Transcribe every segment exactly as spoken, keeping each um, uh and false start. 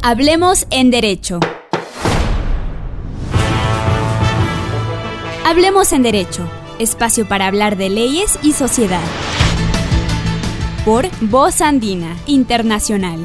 Hablemos en Derecho. Hablemos en Derecho, espacio para hablar de leyes y sociedad. Por Voz Andina Internacional.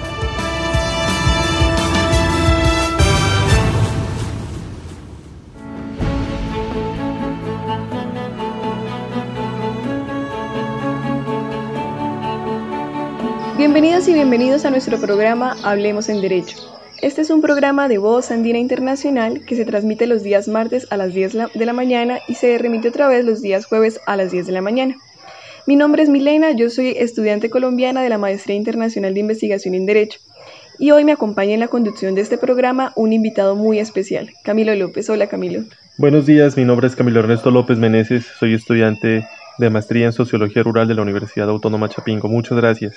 Bienvenidas y bienvenidos a nuestro programa Hablemos en Derecho. Este es un programa de Voz Andina Internacional que se transmite los días martes a las diez de la mañana y se remite otra vez los días jueves a las diez de la mañana. Mi nombre es Milena, yo soy estudiante colombiana de la Maestría Internacional de Investigación en Derecho y hoy me acompaña en la conducción de este programa un invitado muy especial, Camilo López. Hola, Camilo. Buenos días, mi nombre es Camilo Ernesto López Meneses, soy estudiante de Maestría en Sociología Rural de la Universidad Autónoma Chapingo. Muchas gracias.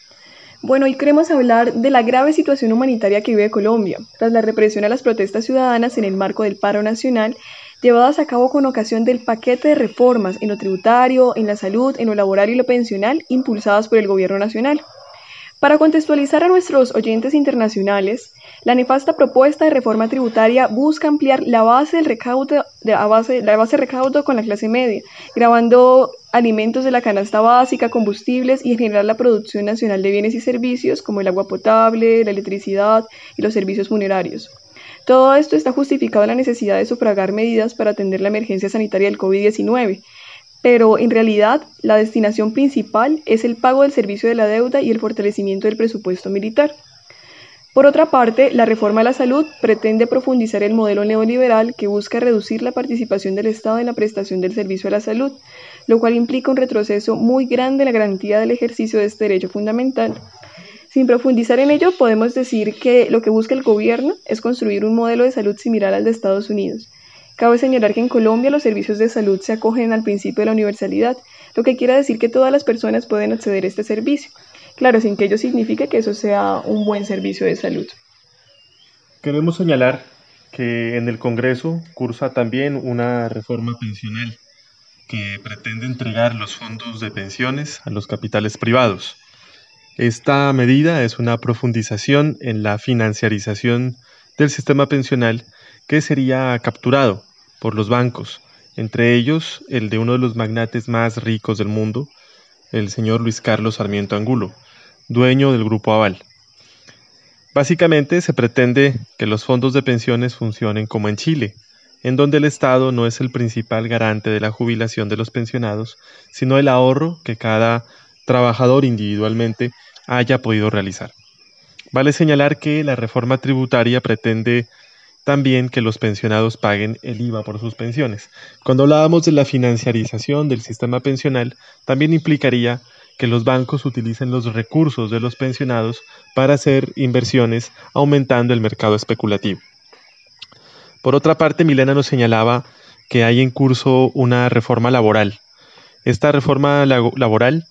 Bueno, hoy queremos hablar de la grave situación humanitaria que vive Colombia, tras la represión a las protestas ciudadanas en el marco del paro nacional, llevadas a cabo con ocasión del paquete de reformas en lo tributario, en la salud, en lo laboral y lo pensional, impulsadas por el gobierno nacional. Para contextualizar a nuestros oyentes internacionales, la nefasta propuesta de reforma tributaria busca ampliar la base del recaudo, la base, la base de recaudo con la clase media, grabando alimentos de la canasta básica, combustibles y generar la producción nacional de bienes y servicios como el agua potable, la electricidad y los servicios funerarios. Todo esto está justificado en la necesidad de sufragar medidas para atender la emergencia sanitaria del COVID diecinueve, pero en realidad la destinación principal es el pago del servicio de la deuda y el fortalecimiento del presupuesto militar. Por otra parte, la reforma a la salud pretende profundizar el modelo neoliberal que busca reducir la participación del Estado en la prestación del servicio a la salud, lo cual implica un retroceso muy grande en la garantía del ejercicio de este derecho fundamental. Sin profundizar en ello, podemos decir que lo que busca el gobierno es construir un modelo de salud similar al de Estados Unidos. Cabe señalar que en Colombia los servicios de salud se acogen al principio de la universalidad, lo que quiere decir que todas las personas pueden acceder a este servicio. Claro, sin que ello signifique que eso sea un buen servicio de salud. Queremos señalar que en el Congreso cursa también una reforma pensional que pretende entregar los fondos de pensiones a los capitales privados. Esta medida es una profundización en la financiarización del sistema pensional que sería capturado por los bancos, entre ellos el de uno de los magnates más ricos del mundo, el señor Luis Carlos Sarmiento Angulo, dueño del Grupo Aval. Básicamente se pretende que los fondos de pensiones funcionen como en Chile, en donde el Estado no es el principal garante de la jubilación de los pensionados, sino el ahorro que cada trabajador individualmente haya podido realizar. Vale señalar que la reforma tributaria pretende también que los pensionados paguen el I V A por sus pensiones. Cuando hablábamos de la financiarización del sistema pensional, también implicaría que los bancos utilicen los recursos de los pensionados para hacer inversiones, aumentando el mercado especulativo. Por otra parte, Milena nos señalaba que hay en curso una reforma laboral. Esta reforma laboral,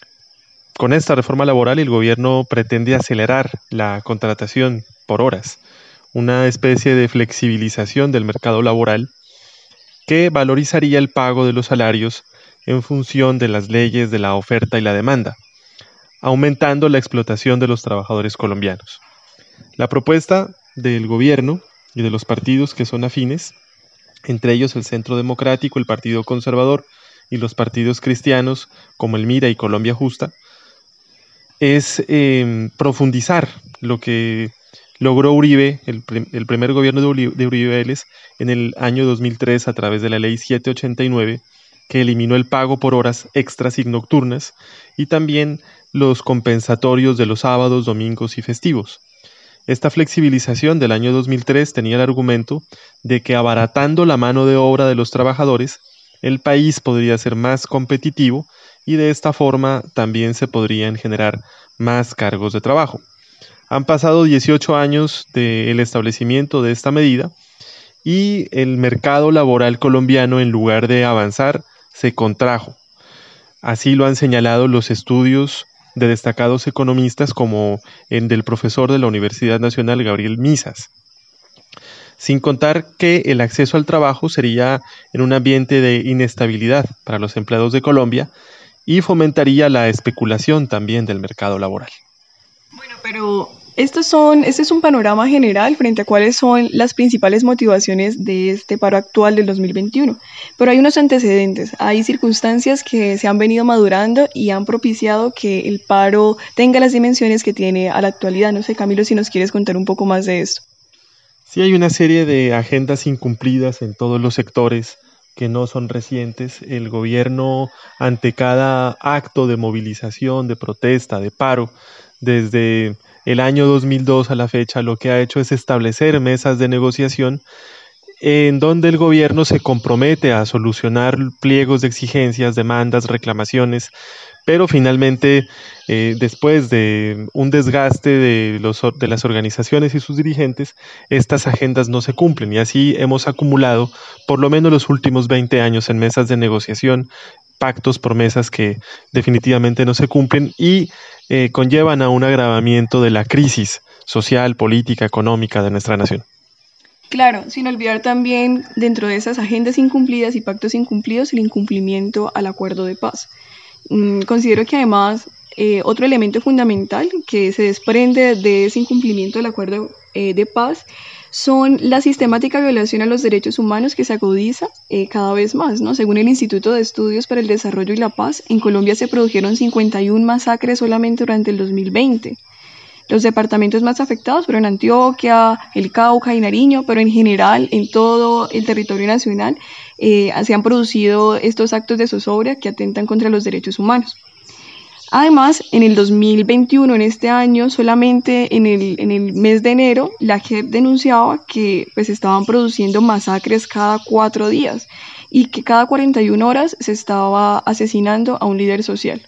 con esta reforma laboral, el gobierno pretende acelerar la contratación por horas, una especie de flexibilización del mercado laboral que valorizaría el pago de los salarios en función de las leyes de la oferta y la demanda, aumentando la explotación de los trabajadores colombianos. La propuesta del gobierno y de los partidos que son afines, entre ellos el Centro Democrático, el Partido Conservador y los partidos cristianos como el MIRA y Colombia Justa, es eh, profundizar lo que logró Uribe, el, prim- el primer gobierno de Uribe, de Uribe Vélez, en el año dos mil tres a través de la ley setecientos ochenta y nueve, que eliminó el pago por horas extras y nocturnas y también los compensatorios de los sábados, domingos y festivos. Esta flexibilización del año dos mil tres tenía el argumento de que abaratando la mano de obra de los trabajadores, el país podría ser más competitivo y de esta forma también se podrían generar más cargos de trabajo. Han pasado dieciocho años del establecimiento de esta medida y el mercado laboral colombiano, en lugar de avanzar, se contrajo. Así lo han señalado los estudios de destacados economistas como el del profesor de la Universidad Nacional, Gabriel Misas. Sin contar que el acceso al trabajo sería en un ambiente de inestabilidad para los empleados de Colombia y fomentaría la especulación también del mercado laboral. Bueno, pero Estos son, este es un panorama general frente a cuáles son las principales motivaciones de este paro actual del dos mil veintiuno. Pero hay unos antecedentes, hay circunstancias que se han venido madurando y han propiciado que el paro tenga las dimensiones que tiene a la actualidad. No sé, Camilo, si nos quieres contar un poco más de esto. Sí, hay una serie de agendas incumplidas en todos los sectores que no son recientes. El gobierno, ante cada acto de movilización, de protesta, de paro, desde el año dos mil dos a la fecha, lo que ha hecho es establecer mesas de negociación en donde el gobierno se compromete a solucionar pliegos de exigencias, demandas, reclamaciones, pero finalmente, eh, después de un desgaste de, los, or- de las organizaciones y sus dirigentes, estas agendas no se cumplen y así hemos acumulado por lo menos los últimos veinte años en mesas de negociación, pactos, promesas que definitivamente no se cumplen y eh, conllevan a un agravamiento de la crisis social, política, económica de nuestra nación. Claro, sin olvidar también dentro de esas agendas incumplidas y pactos incumplidos el incumplimiento al acuerdo de paz. Mm, considero que además eh, otro elemento fundamental que se desprende de ese incumplimiento del acuerdo eh, de paz son la sistemática violación a los derechos humanos que se agudiza eh, cada vez más, ¿no? Según el Instituto de Estudios para el Desarrollo y la Paz, en Colombia se produjeron cincuenta y una masacres solamente durante el dos mil veinte. Los departamentos más afectados fueron Antioquia, el Cauca y Nariño, pero en general en todo el territorio nacional eh, se han producido estos actos de zozobra que atentan contra los derechos humanos. Además, en el dos mil veintiuno, en este año, solamente en el, en el mes de enero, la J E P denunciaba que pues, estaban produciendo masacres cada cuatro días y que cada cuarenta y una horas se estaba asesinando a un líder social.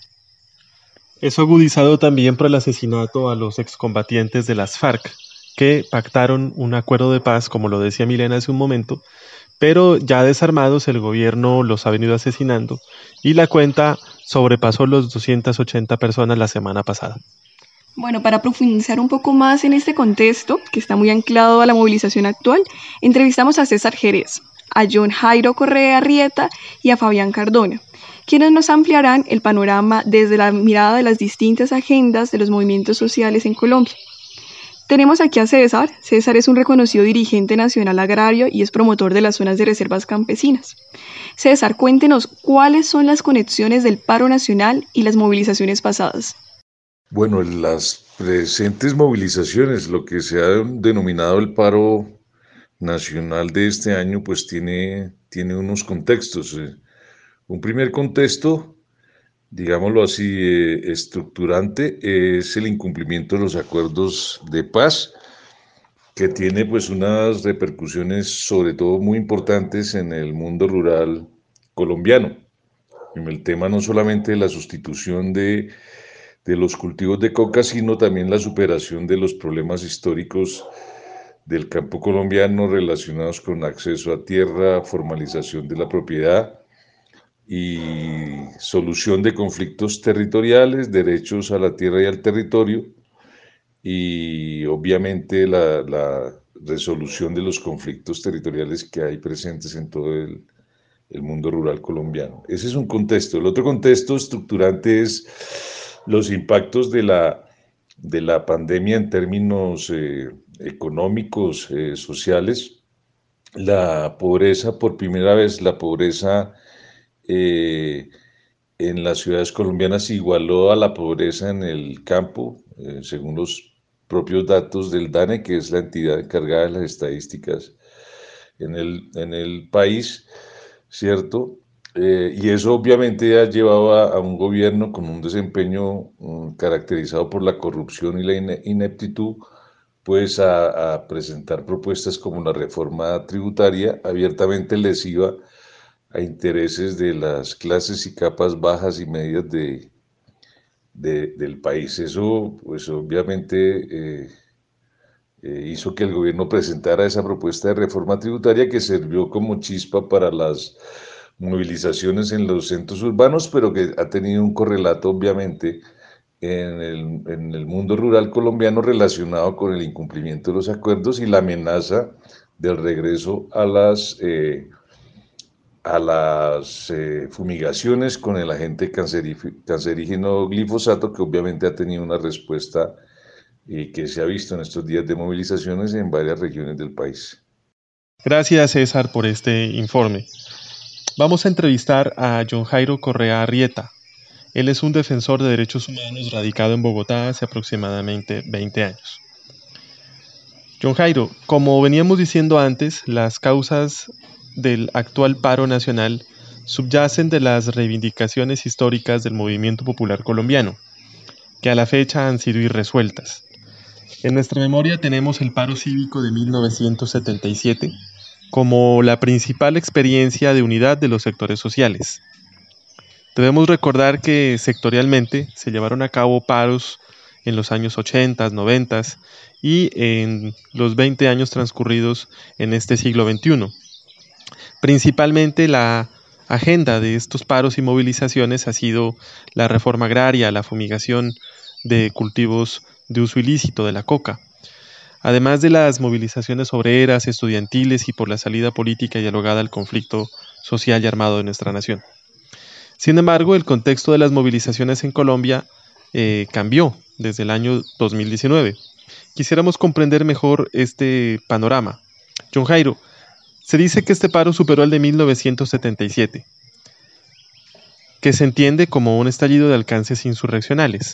Eso agudizado también por el asesinato a los excombatientes de las FARC, que pactaron un acuerdo de paz, como lo decía Milena hace un momento, pero ya desarmados el gobierno los ha venido asesinando y la cuenta sobrepasó los doscientas ochenta personas la semana pasada. Bueno, para profundizar un poco más en este contexto, que está muy anclado a la movilización actual, entrevistamos a César Jerez, a John Jairo Correa Arrieta y a Fabián Cardona, quienes nos ampliarán el panorama desde la mirada de las distintas agendas de los movimientos sociales en Colombia. Tenemos aquí a César. César es un reconocido dirigente nacional agrario y es promotor de las zonas de reservas campesinas. César, cuéntenos cuáles son las conexiones del paro nacional y las movilizaciones pasadas. Bueno, las presentes movilizaciones, lo que se ha denominado el paro nacional de este año, pues tiene, tiene unos contextos. eh. Un primer contexto, digámoslo así, eh, estructurante, es el incumplimiento de los acuerdos de paz, que tiene pues unas repercusiones sobre todo muy importantes en el mundo rural colombiano. En el tema no solamente de la sustitución de de los cultivos de coca, sino también la superación de los problemas históricos del campo colombiano relacionados con acceso a tierra, formalización de la propiedad y solución de conflictos territoriales, derechos a la tierra y al territorio y obviamente la, la resolución de los conflictos territoriales que hay presentes en todo el, el mundo rural colombiano. Ese es un contexto. El otro contexto estructurante es los impactos de la, de la pandemia en términos eh, económicos, eh, sociales. La pobreza, por primera vez, la pobreza eh, en las ciudades colombianas igualó a la pobreza en el campo, eh, según los propios datos del DANE, que es la entidad encargada de las estadísticas en el, en el país, ¿cierto? Eh, y eso obviamente ha llevado a, a un gobierno con un desempeño um, caracterizado por la corrupción y la ine ineptitud, pues a, a presentar propuestas como la reforma tributaria abiertamente lesiva a intereses de las clases y capas bajas y medias de, de, del país. Eso, pues obviamente, eh, eh, hizo que el gobierno presentara esa propuesta de reforma tributaria que sirvió como chispa para las movilizaciones en los centros urbanos, pero que ha tenido un correlato, obviamente, en el, en el mundo rural colombiano relacionado con el incumplimiento de los acuerdos y la amenaza del regreso a las... Eh, a las eh, fumigaciones con el agente cancerígeno glifosato, que obviamente ha tenido una respuesta y que se ha visto en estos días de movilizaciones en varias regiones del país. Gracias, César, por este informe. Vamos a entrevistar a John Jairo Correa Arrieta. Él es un defensor de derechos humanos radicado en Bogotá hace aproximadamente veinte años. John Jairo, como veníamos diciendo antes, las causas del actual paro nacional subyacen de las reivindicaciones históricas del movimiento popular colombiano, que a la fecha han sido irresueltas. En nuestra memoria tenemos el paro cívico de mil novecientos setenta y siete como la principal experiencia de unidad de los sectores sociales. Debemos recordar que sectorialmente se llevaron a cabo paros en los años ochenta, noventa y en los veinte años transcurridos en este siglo veintiuno. Principalmente la agenda de estos paros y movilizaciones ha sido la reforma agraria, la fumigación de cultivos de uso ilícito de la coca, además de las movilizaciones obreras, estudiantiles y por la salida política y dialogada al conflicto social y armado de nuestra nación. Sin embargo, el contexto de las movilizaciones en Colombia eh, cambió desde el año dos mil diecinueve. Quisiéramos comprender mejor este panorama. John Jairo, se dice que este paro superó al de mil novecientos setenta y siete, que se entiende como un estallido de alcances insurreccionales.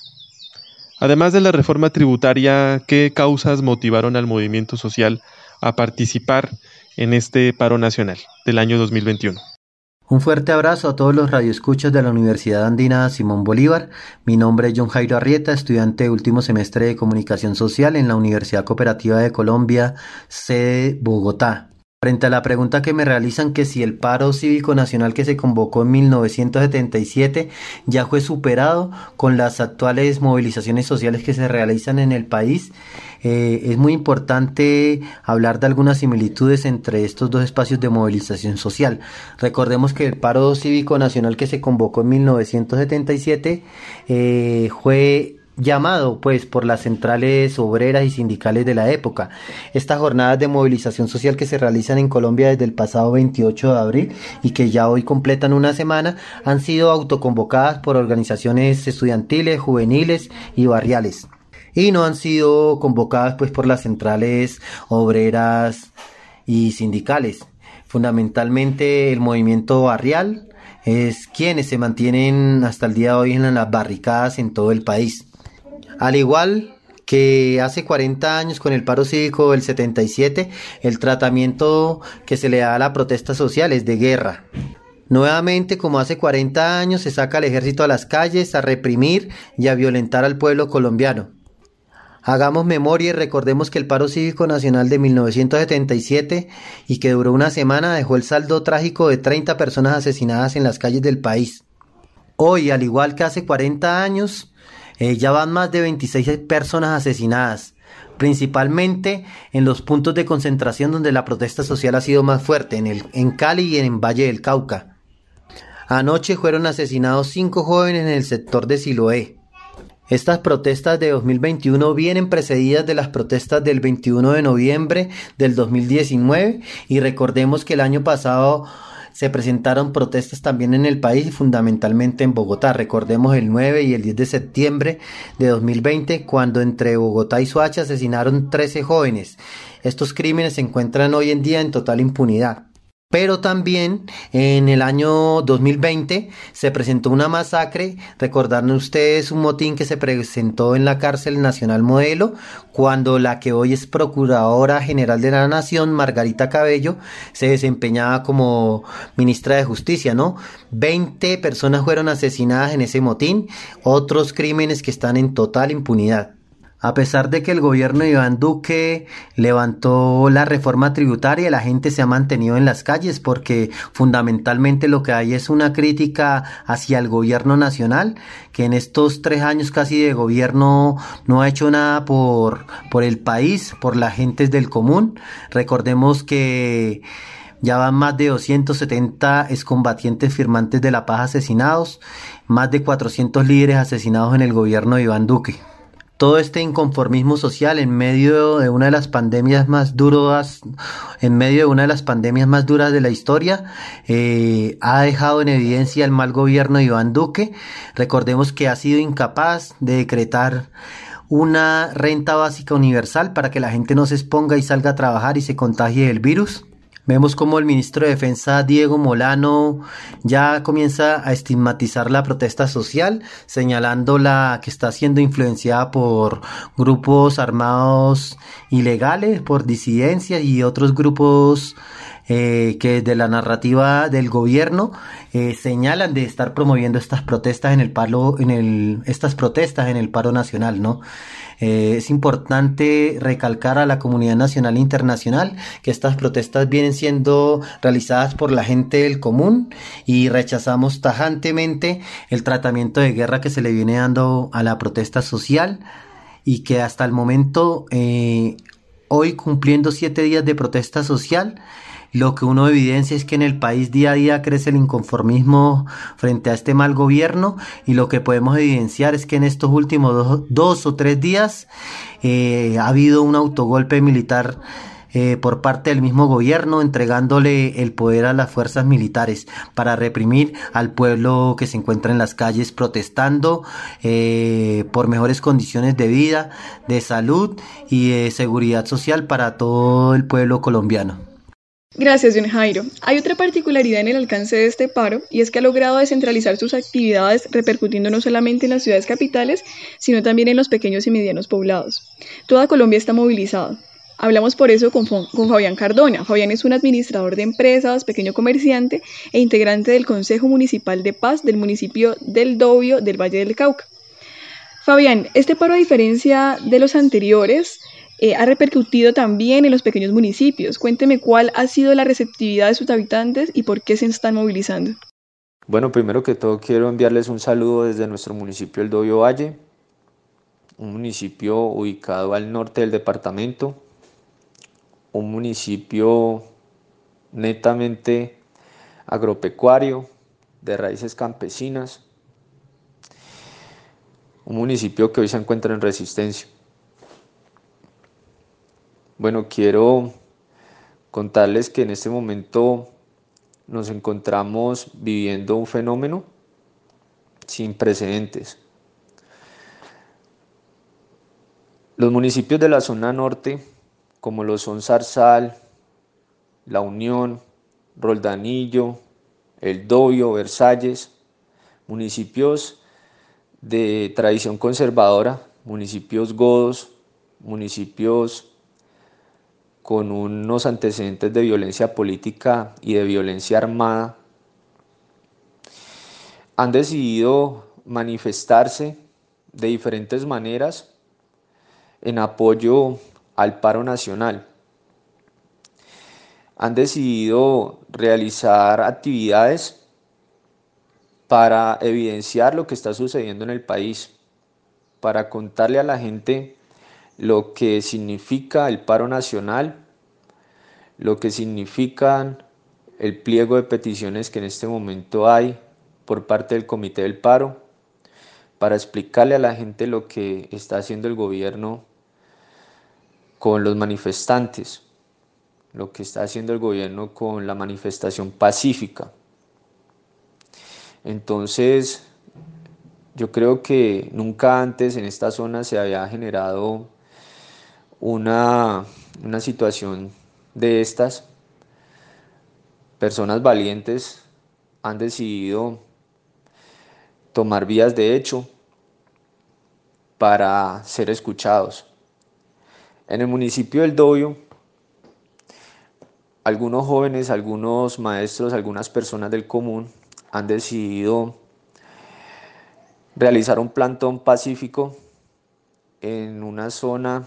Además de la reforma tributaria, ¿qué causas motivaron al movimiento social a participar en este paro nacional del año dos mil veintiuno? Un fuerte abrazo a todos los radioescuchas de la Universidad Andina Simón Bolívar. Mi nombre es John Jairo Arrieta, estudiante de último semestre de Comunicación Social en la Universidad Cooperativa de Colombia, sede Bogotá. Frente a la pregunta que me realizan que si el paro cívico nacional que se convocó en mil novecientos setenta y siete ya fue superado con las actuales movilizaciones sociales que se realizan en el país, eh, es muy importante hablar de algunas similitudes entre estos dos espacios de movilización social. Recordemos que el paro cívico nacional que se convocó en mil novecientos setenta y siete eh, fue llamado pues por las centrales obreras y sindicales de la época. Estas jornadas de movilización social que se realizan en Colombia desde el pasado veintiocho de abril y que ya hoy completan una semana han sido autoconvocadas por organizaciones estudiantiles, juveniles y barriales y no han sido convocadas pues por las centrales obreras y sindicales. Fundamentalmente el movimiento barrial es quienes se mantienen hasta el día de hoy en las barricadas en todo el país. Al igual que hace cuarenta años con el paro cívico del setenta y siete, el tratamiento que se le da a la protesta social es de guerra. Nuevamente, como hace cuarenta años, se saca al ejército a las calles a reprimir y a violentar al pueblo colombiano. Hagamos memoria y recordemos que el paro cívico nacional de mil novecientos setenta y siete y que duró una semana dejó el saldo trágico de treinta personas asesinadas en las calles del país. Hoy, al igual que hace cuarenta años, Eh, ya van más de veintiséis personas asesinadas, principalmente en los puntos de concentración donde la protesta social ha sido más fuerte, en, el, en Cali y en Valle del Cauca. Anoche fueron asesinados cinco jóvenes en el sector de Siloé. Estas protestas de dos mil veintiuno vienen precedidas de las protestas del veintiuno de noviembre del dos mil diecinueve y recordemos que el año pasado se presentaron protestas también en el país y fundamentalmente en Bogotá. Recordemos el nueve y el diez de septiembre de dos mil veinte, cuando entre Bogotá y Soacha asesinaron trece jóvenes. Estos crímenes se encuentran hoy en día en total impunidad. Pero también en el año dos mil veinte se presentó una masacre. Recordarán ustedes un motín que se presentó en la cárcel Nacional Modelo, cuando la que hoy es Procuradora General de la Nación, Margarita Cabello, se desempeñaba como ministra de Justicia, ¿no? veinte personas fueron asesinadas en ese motín, otros crímenes que están en total impunidad. A pesar de que el gobierno de Iván Duque levantó la reforma tributaria, la gente se ha mantenido en las calles porque fundamentalmente lo que hay es una crítica hacia el gobierno nacional, que en estos tres años casi de gobierno no ha hecho nada por, por el país, por las gentes del común. Recordemos que ya van más de doscientos setenta excombatientes firmantes de la paz asesinados, más de cuatrocientos líderes asesinados en el gobierno de Iván Duque. Todo este inconformismo social en medio de una de las pandemias más duras, en medio de una de las pandemias más duras de la historia, eh, ha dejado en evidencia el mal gobierno de Iván Duque. Recordemos que ha sido incapaz de decretar una renta básica universal para que la gente no se exponga y salga a trabajar y se contagie del virus. Vemos como el ministro de Defensa, Diego Molano, ya comienza a estigmatizar la protesta social, señalándola que está siendo influenciada por grupos armados ilegales, por disidencias y otros grupos eh, que de la narrativa del gobierno eh, señalan de estar promoviendo estas protestas en el paro, en el, estas protestas en el paro nacional, ¿no? Eh, es importante recalcar a la comunidad nacional e internacional que estas protestas vienen siendo realizadas por la gente del común y rechazamos tajantemente el tratamiento de guerra que se le viene dando a la protesta social y que hasta el momento, eh, hoy cumpliendo siete días de protesta social, lo que uno evidencia es que en el país día a día crece el inconformismo frente a este mal gobierno y lo que podemos evidenciar es que en estos últimos dos, dos o tres días eh, ha habido un autogolpe militar eh, por parte del mismo gobierno entregándole el poder a las fuerzas militares para reprimir al pueblo que se encuentra en las calles protestando eh, por mejores condiciones de vida, de salud y de seguridad social para todo el pueblo colombiano. Gracias, John Jairo. Hay otra particularidad en el alcance de este paro y es que ha logrado descentralizar sus actividades repercutiendo no solamente en las ciudades capitales, sino también en los pequeños y medianos poblados. Toda Colombia está movilizada. Hablamos por eso con, con Fabián Cardona. Fabián es un administrador de empresas, pequeño comerciante e integrante del Consejo Municipal de Paz del municipio del Dobio del Valle del Cauca. Fabián, este paro, a diferencia de los anteriores, Eh, ha repercutido también en los pequeños municipios. Cuénteme cuál ha sido la receptividad de sus habitantes y por qué se están movilizando. Bueno, primero que todo quiero enviarles un saludo desde nuestro municipio El Dobio Valle, un municipio ubicado al norte del departamento, un municipio netamente agropecuario, de raíces campesinas, un municipio que hoy se encuentra en resistencia. Bueno, quiero contarles que en este momento nos encontramos viviendo un fenómeno sin precedentes. Los municipios de la zona norte, como lo son Zarzal, La Unión, Roldanillo, El Dobio, Versalles, municipios de tradición conservadora, municipios godos, municipios con unos antecedentes de violencia política y de violencia armada, han decidido manifestarse de diferentes maneras en apoyo al paro nacional. Han decidido realizar actividades para evidenciar lo que está sucediendo en el país, para contarle a la gente lo que significa el paro nacional, lo que significan el pliego de peticiones que en este momento hay por parte del Comité del Paro, para explicarle a la gente lo que está haciendo el gobierno con los manifestantes, lo que está haciendo el gobierno con la manifestación pacífica. Entonces, yo creo que nunca antes en esta zona se había generado Una, una situación de estas. Personas valientes han decidido tomar vías de hecho para ser escuchados. En el municipio del Dobio, algunos jóvenes, algunos maestros, algunas personas del común han decidido realizar un plantón pacífico en una zona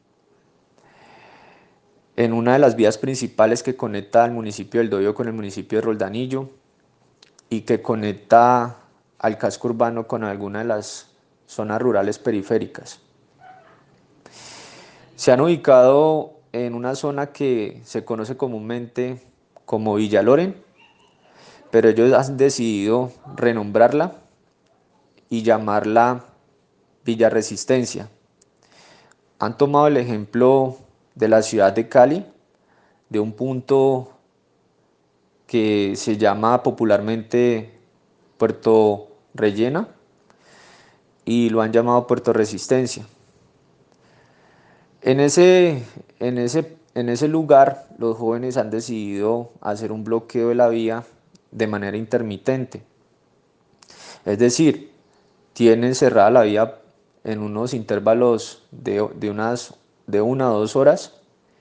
en una de las vías principales que conecta al municipio del Dobio con el municipio de Roldanillo y que conecta al casco urbano con alguna de las zonas rurales periféricas. Se han ubicado en una zona que se conoce comúnmente como Villa Loren, pero ellos han decidido renombrarla y llamarla Villa Resistencia. Han tomado el ejemplo de la ciudad de Cali, de un punto que se llama popularmente Puerto Rellena y lo han llamado Puerto Resistencia. En ese, en ese, en ese lugar, los jóvenes han decidido hacer un bloqueo de la vía de manera intermitente. Es decir, tienen cerrada la vía en unos intervalos de, de, unas, de una o dos horas,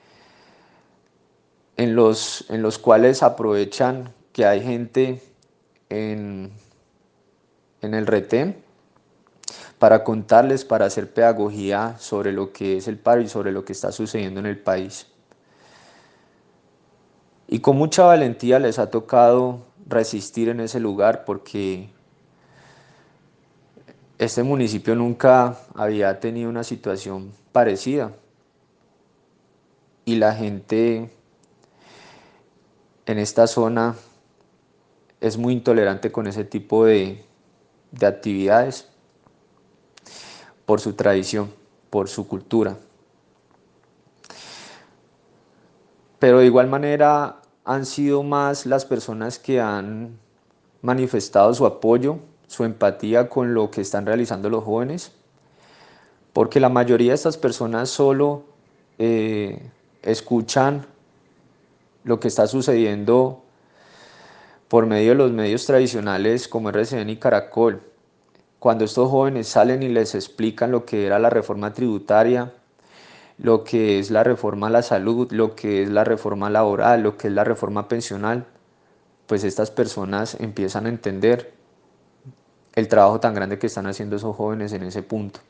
en los, en los cuales aprovechan que hay gente en, en el retén para contarles, para hacer pedagogía sobre lo que es el paro y sobre lo que está sucediendo en el país. Y con mucha valentía les ha tocado resistir en ese lugar porque este municipio nunca había tenido una situación parecida y la gente en esta zona es muy intolerante con ese tipo de, de actividades por su tradición, por su cultura. Pero de igual manera han sido más las personas que han manifestado su apoyo, su empatía con lo que están realizando los jóvenes, porque la mayoría de estas personas solo eh, escuchan lo que está sucediendo por medio de los medios tradicionales como R C N y Caracol. Cuando estos jóvenes salen y les explican lo que era la reforma tributaria, lo que es la reforma a la salud, lo que es la reforma laboral, lo que es la reforma pensional, pues estas personas empiezan a entender el trabajo tan grande que están haciendo esos jóvenes en ese punto.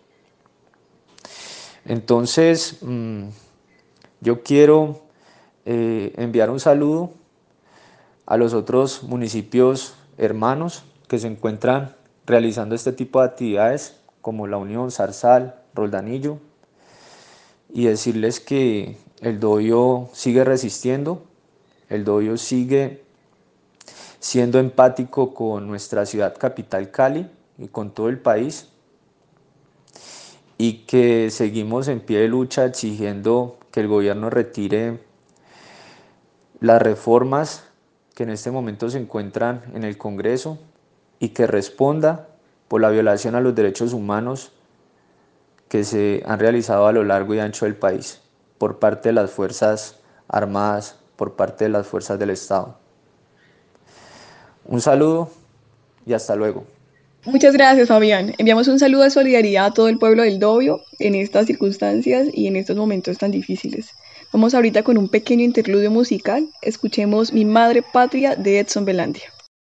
Entonces, mmm, yo quiero eh, enviar un saludo a los otros municipios hermanos que se encuentran realizando este tipo de actividades como La Unión, Zarzal, Roldanillo, y decirles que el doyo sigue resistiendo, el doyo sigue siendo empático con nuestra ciudad capital Cali y con todo el país, y que seguimos en pie de lucha exigiendo que el gobierno retire las reformas que en este momento se encuentran en el Congreso y que responda por la violación a los derechos humanos que se han realizado a lo largo y ancho del país por parte de las Fuerzas Armadas, por parte de las fuerzas del Estado. Un saludo y hasta luego. Muchas gracias, Fabián. Enviamos un saludo de solidaridad a todo el pueblo del Dobio en estas circunstancias y en estos momentos tan difíciles. Vamos ahorita con un pequeño interludio musical. Escuchemos Mi Madre Patria de Edson Belandia.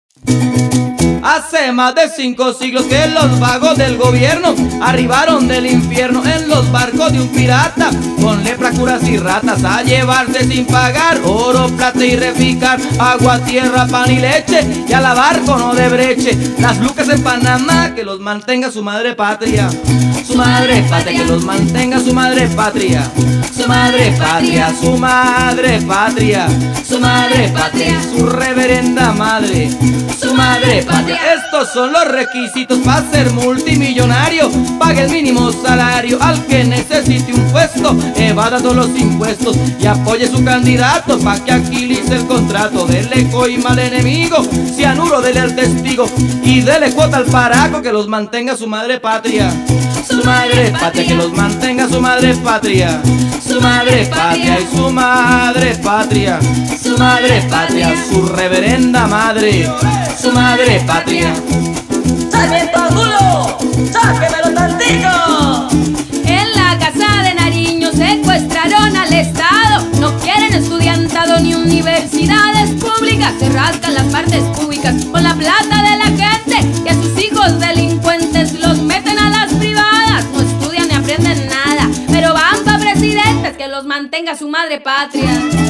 Hace más de cinco siglos que los vagos del gobierno arribaron del infierno en los barcos de un pirata, con lepra, curas y ratas a llevarse sin pagar oro, plata y reficar, agua, tierra, pan y leche, y a lavar con odebreche las lucas en Panamá. Que los mantenga su madre patria, su madre patria, que los mantenga su madre patria, su madre patria, su madre patria, su madre patria, su reverenda madre, su madre patria. Estos son los requisitos para ser multimillonario: pague el mínimo salario al que necesite un puesto, evada todos los impuestos y apoye su candidato pa' que agilice el contrato. Dele coima al enemigo, cianuro dele al testigo y dele cuota al paraco. Que los mantenga su madre patria, su madre patria, que los mantenga su madre patria, su madre patria y su madre patria, su madre patria, su reverenda madre, su madre patria. ¡Sarmiento Angulo! ¡Sáquemelo tantito! En la casa de Nariño secuestraron al Estado. No quieren estudiantado ni universidades públicas. Se rascan las partes públicas con la plata de la gente, y a sus hijos delincuentes los meten a las privadas. No estudian ni aprenden nada, pero van pa' presidentes. Que los mantenga su madre patria,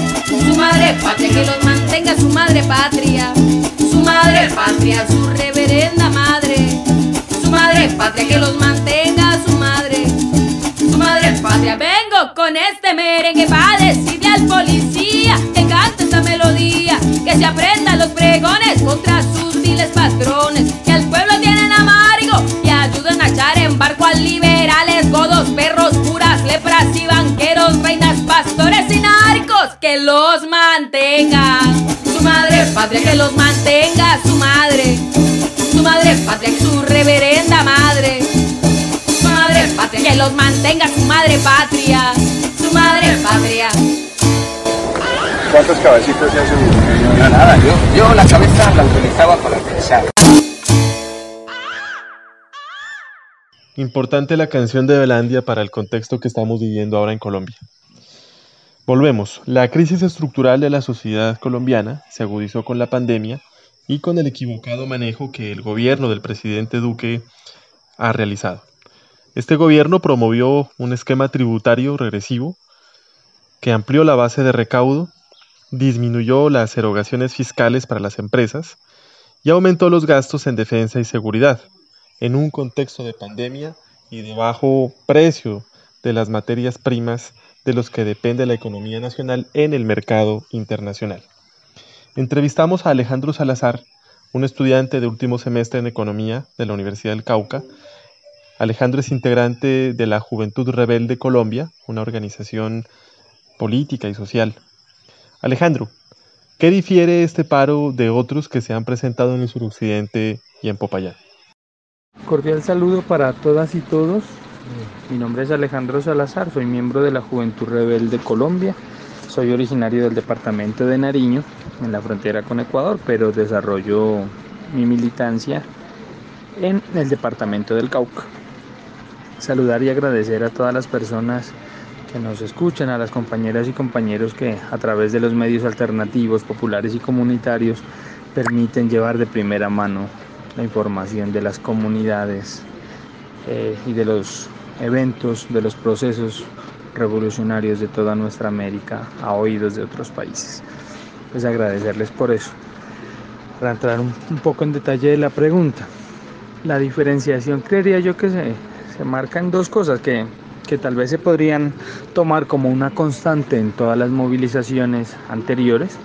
su madre patria, que los mantenga su madre patria, su madre patria, su reverenda madre, su madre patria, que los mantenga su madre, su madre patria. Vengo con este merengue pa' decirle al policía que cante esta melodía, que se aprenda los pregones contra sus viles patrones, que al pueblo tienen amargo y ayuden a echar en barco a liberales, godos, perros, curas, lepras y banqueros, reinas, pastores y narcos. Que los mantenga su madre patria, que los mantenga su madre, su madre patria, su reverenda madre, su madre patria, que los los mantenga su madre patria, su madre patria. ¿Cuántos cabecitos se hacen? No, nada, yo, yo la cabeza la utilizaba para pensar. Importante la canción de Belandia para el contexto que estamos viviendo ahora en Colombia. Volvemos. La crisis estructural de la sociedad colombiana se agudizó con la pandemia y con el equivocado manejo que el gobierno del presidente Duque ha realizado. Este gobierno promovió un esquema tributario regresivo que amplió la base de recaudo, disminuyó las erogaciones fiscales para las empresas y aumentó los gastos en defensa y seguridad, en un contexto de pandemia y de bajo precio de las materias primas de los que depende la economía nacional en el mercado internacional. Entrevistamos a Alejandro Salazar, un estudiante de último semestre en Economía de la Universidad del Cauca. Alejandro es integrante de la Juventud Rebelde Colombia, una organización política y social. Alejandro, ¿qué difiere este paro de otros que se han presentado en el suroccidente y en Popayán? Cordial saludo para todas y todos. Mi nombre es Alejandro Salazar, soy miembro de la Juventud Rebelde Colombia. Soy originario del departamento de Nariño, en la frontera con Ecuador, pero desarrollo mi militancia en el departamento del Cauca. Saludar y agradecer a todas las personas que nos escuchan, a las compañeras y compañeros que a través de los medios alternativos, populares y comunitarios permiten llevar de primera mano la información de las comunidades eh, y de los eventos, de los procesos revolucionarios de toda nuestra América a oídos de otros países. Pues agradecerles por eso. Para entrar un, un poco en detalle de la pregunta, la diferenciación creería yo que se, se marca en dos cosas que, que tal vez se podrían tomar como una constante en todas las movilizaciones anteriores,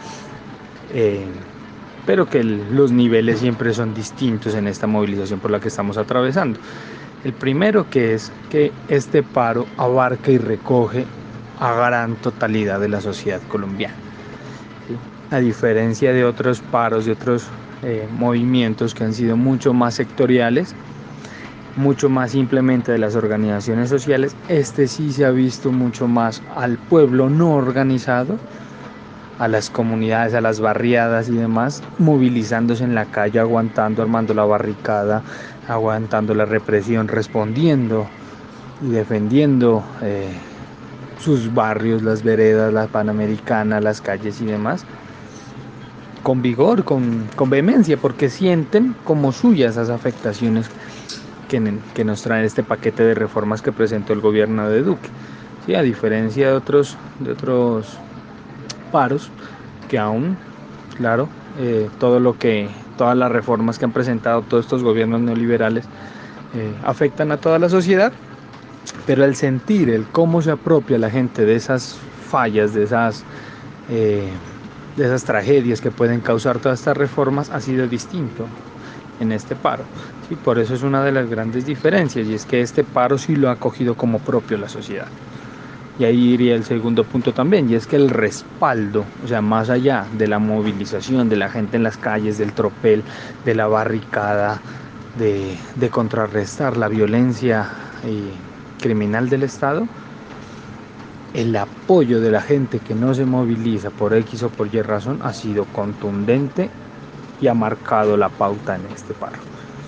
eh, pero que el, los niveles siempre son distintos en esta movilización por la que estamos atravesando. El primero, que es que este paro abarca y recoge a gran totalidad de la sociedad colombiana, ¿sí? A diferencia de otros paros, de otros eh, movimientos que han sido mucho más sectoriales, mucho más simplemente de las organizaciones sociales, este sí se ha visto mucho más al pueblo no organizado, a las comunidades, a las barriadas y demás, movilizándose en la calle, aguantando, armando la barricada, aguantando la represión, respondiendo y defendiendo eh, sus barrios, las veredas, la Panamericana, las calles y demás, con vigor, con, con vehemencia, porque sienten como suyas esas afectaciones que, que nos trae este paquete de reformas que presentó el gobierno de Duque. Sí, a diferencia de otros, de otros paros, que aún, claro, eh, todo lo que, todas las reformas que han presentado todos estos gobiernos neoliberales eh, afectan a toda la sociedad, pero el sentir, el cómo se apropia la gente de esas fallas, de esas, eh, de esas tragedias que pueden causar todas estas reformas ha sido distinto en este paro. Sí, por eso es una de las grandes diferencias, y es que este paro sí lo ha acogido como propio la sociedad. Y ahí iría el segundo punto también, y es que el respaldo, o sea, más allá de la movilización de la gente en las calles, del tropel, de la barricada, de, de contrarrestar la violencia eh, criminal del Estado, el apoyo de la gente que no se moviliza por X o por Y razón ha sido contundente y ha marcado la pauta en este paro.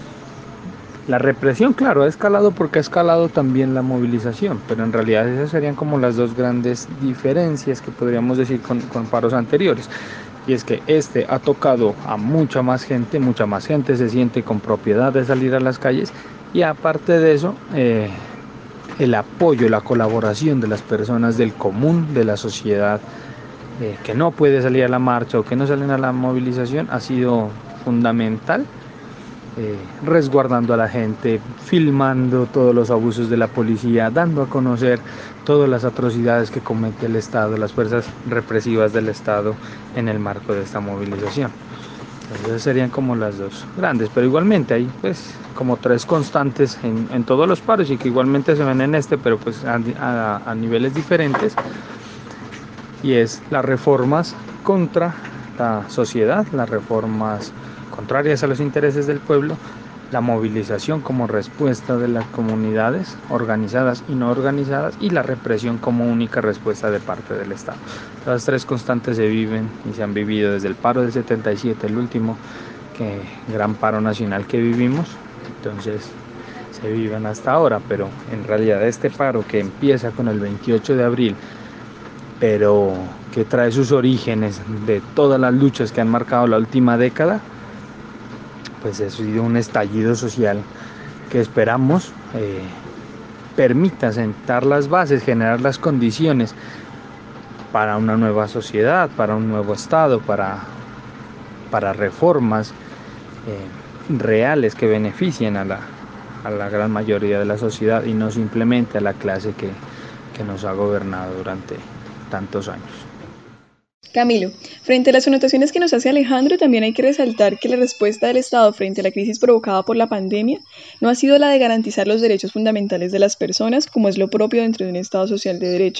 La represión, claro, ha escalado porque ha escalado también la movilización, pero en realidad esas serían como las dos grandes diferencias que podríamos decir con, con paros anteriores. Y es que este ha tocado a mucha más gente, mucha más gente se siente con propiedad de salir a las calles, y aparte de eso, eh, el apoyo, la colaboración de las personas del común, de la sociedad, eh, que no puede salir a la marcha o que no salen a la movilización, ha sido fundamental. Eh, resguardando a la gente, filmando todos los abusos de la policía, dando a conocer todas las atrocidades que comete el Estado, las fuerzas represivas del Estado en el marco de esta movilización. Entonces serían como las dos grandes, pero igualmente hay pues como tres constantes en, en todos los paros, y que igualmente se ven en este, pero pues a, a, a niveles diferentes, y es las reformas contra la sociedad, las reformas contrarias a los intereses del pueblo, la movilización como respuesta de las comunidades organizadas y no organizadas y la represión como única respuesta de parte del Estado. Las tres constantes se viven y se han vivido desde el paro del setenta y siete, el último que, gran paro nacional que vivimos, entonces se viven hasta ahora, pero en realidad este paro que empieza con el veintiocho de abril, pero que trae sus orígenes de todas las luchas que han marcado la última década, pues ha sido un estallido social que esperamos eh, permita sentar las bases, generar las condiciones para una nueva sociedad, para un nuevo Estado, para, para reformas eh, reales que beneficien a la, a la gran mayoría de la sociedad y no simplemente a la clase que, que nos ha gobernado durante tantos años. Camilo, frente a las anotaciones que nos hace Alejandro, también hay que resaltar que la respuesta del Estado frente a la crisis provocada por la pandemia no ha sido la de garantizar los derechos fundamentales de las personas, como es lo propio dentro de un Estado social de derecho.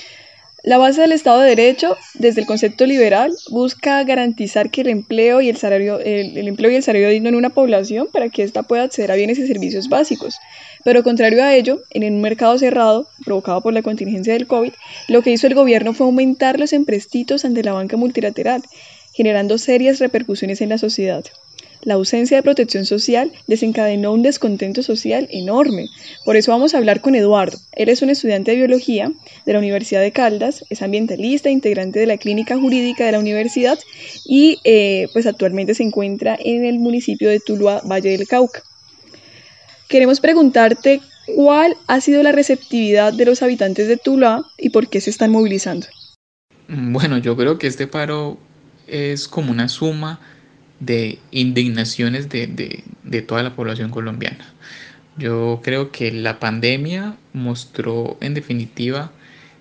La base del Estado de Derecho, desde el concepto liberal, busca garantizar que el empleo y el salario, el, el empleo y el salario digno en una población para que ésta pueda acceder a bienes y servicios básicos. Pero contrario a ello, en un mercado cerrado, provocado por la contingencia del COVID, lo que hizo el gobierno fue aumentar los empréstitos ante la banca multilateral, generando serias repercusiones en la sociedad. La ausencia de protección social desencadenó un descontento social enorme. Por eso vamos a hablar con Eduardo. Él es un estudiante de biología de la Universidad de Caldas, es ambientalista, integrante de la clínica jurídica de la universidad y eh, pues actualmente se encuentra en el municipio de Tuluá, Valle del Cauca. Queremos preguntarte cuál ha sido la receptividad de los habitantes de Tuluá y por qué se están movilizando. Bueno, yo creo que este paro es como una suma de indignaciones de, de, de toda la población colombiana. Yo creo que la pandemia mostró en definitiva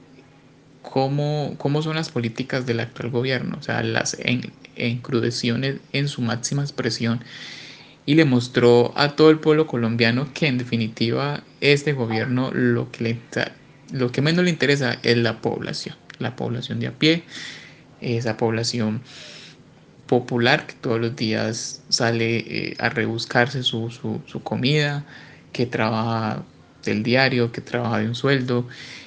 cómo, cómo son las políticas del actual gobierno, o sea, las en, encrudeciones en su máxima expresión, y le mostró a todo el pueblo colombiano que en definitiva este gobierno lo que, le, lo que menos le interesa es la población, la población de a pie, esa población popular que todos los días sale eh, a rebuscarse su, su, su comida, que trabaja del diario, que trabaja de un sueldo,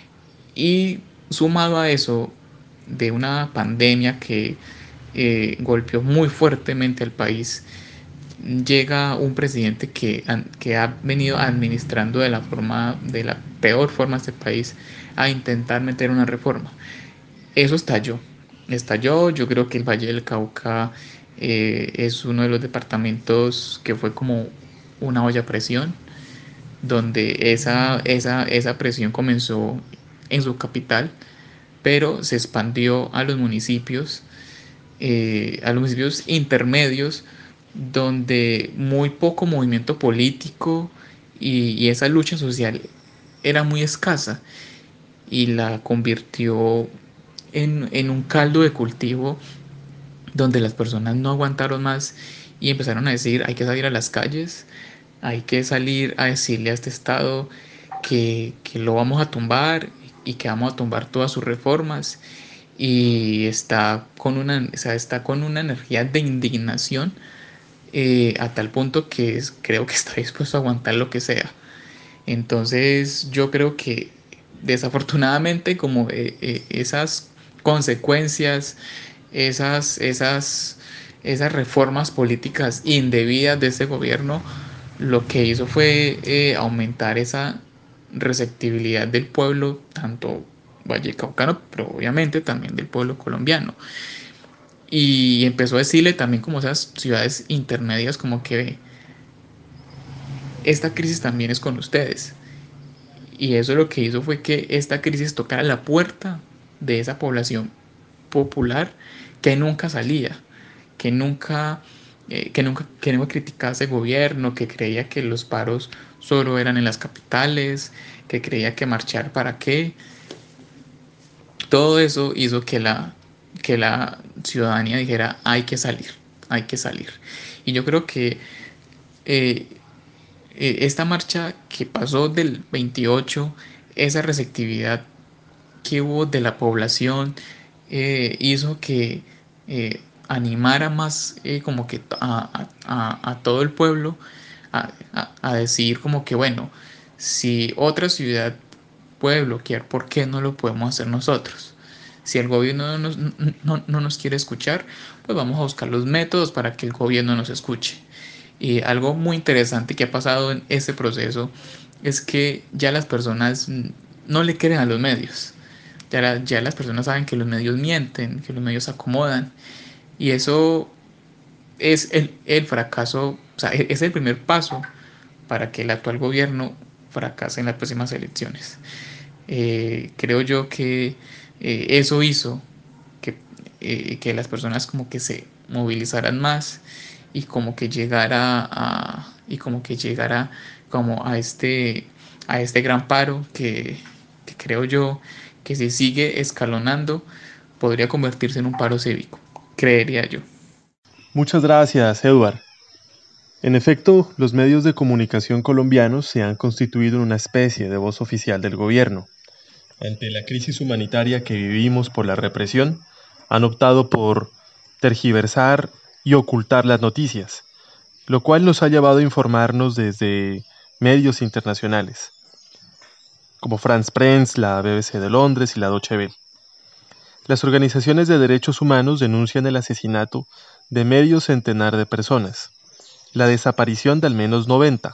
y sumado a eso de una pandemia que eh, golpeó muy fuertemente al país, llega un presidente que, que ha venido administrando de la forma, de la peor forma este país, a intentar meter una reforma. Eso estalló. Estalló, yo creo que el Valle del Cauca eh, es uno de los departamentos que fue como una olla a presión, donde esa, esa, esa presión comenzó en su capital, pero se expandió a los municipios, eh, a los municipios intermedios, donde muy poco movimiento político y, y esa lucha social era muy escasa, y la convirtió En, en un caldo de cultivo donde las personas no aguantaron más y empezaron a decir: hay que salir a las calles, hay que salir a decirle a este Estado que, que lo vamos a tumbar y que vamos a tumbar todas sus reformas, y está con una, o sea, está con una energía de indignación eh, a tal punto que es, creo que está dispuesto a aguantar lo que sea. Entonces yo creo que desafortunadamente como eh, eh, esas consecuencias, esas, esas, esas reformas políticas indebidas de este gobierno, lo que hizo fue eh, aumentar esa receptibilidad del pueblo, tanto vallecaucano, pero obviamente también del pueblo colombiano. Y empezó a decirle también como esas ciudades intermedias como que esta crisis también es con ustedes. Y eso lo que hizo fue que esta crisis tocara la puerta de esa población popular que nunca salía, que nunca, eh, que nunca, que nunca criticaba ese gobierno, que creía que los paros solo eran en las capitales, que creía que marchar para qué. Todo eso hizo que la, que la ciudadanía dijera: hay que salir, hay que salir. Y yo creo que eh, esta marcha que pasó del veintiocho, esa receptividad que hubo de la población, eh, hizo que eh, animara más eh, como que a, a, a todo el pueblo a, a, a decir como que, bueno, si otra ciudad puede bloquear, ¿por qué no lo podemos hacer nosotros? Si el gobierno no nos, no, no nos quiere escuchar, pues vamos a buscar los métodos para que el gobierno nos escuche. Y algo muy interesante que ha pasado en este proceso es que ya las personas no le creen a los medios. Ya, la, ya las personas saben que los medios mienten, que los medios acomodan. Y eso es el, el fracaso, o sea, es el primer paso para que el actual gobierno fracase en las próximas elecciones. Eh, creo yo que eh, eso hizo que, eh, que las personas como que se movilizaran más y como que llegara a y como que llegara como a este a este gran paro que, que creo yo que si sigue escalonando podría convertirse en un paro cívico, creería yo. Muchas gracias, Edward. En efecto, los medios de comunicación colombianos se han constituido en una especie de voz oficial del gobierno. Ante la crisis humanitaria que vivimos por la represión, han optado por tergiversar y ocultar las noticias, lo cual nos ha llevado a informarnos desde medios internacionales, como France Press, la B B C de Londres y la Deutsche Welle. Las organizaciones de derechos humanos denuncian el asesinato de medio centenar de personas, la desaparición de al menos noventa,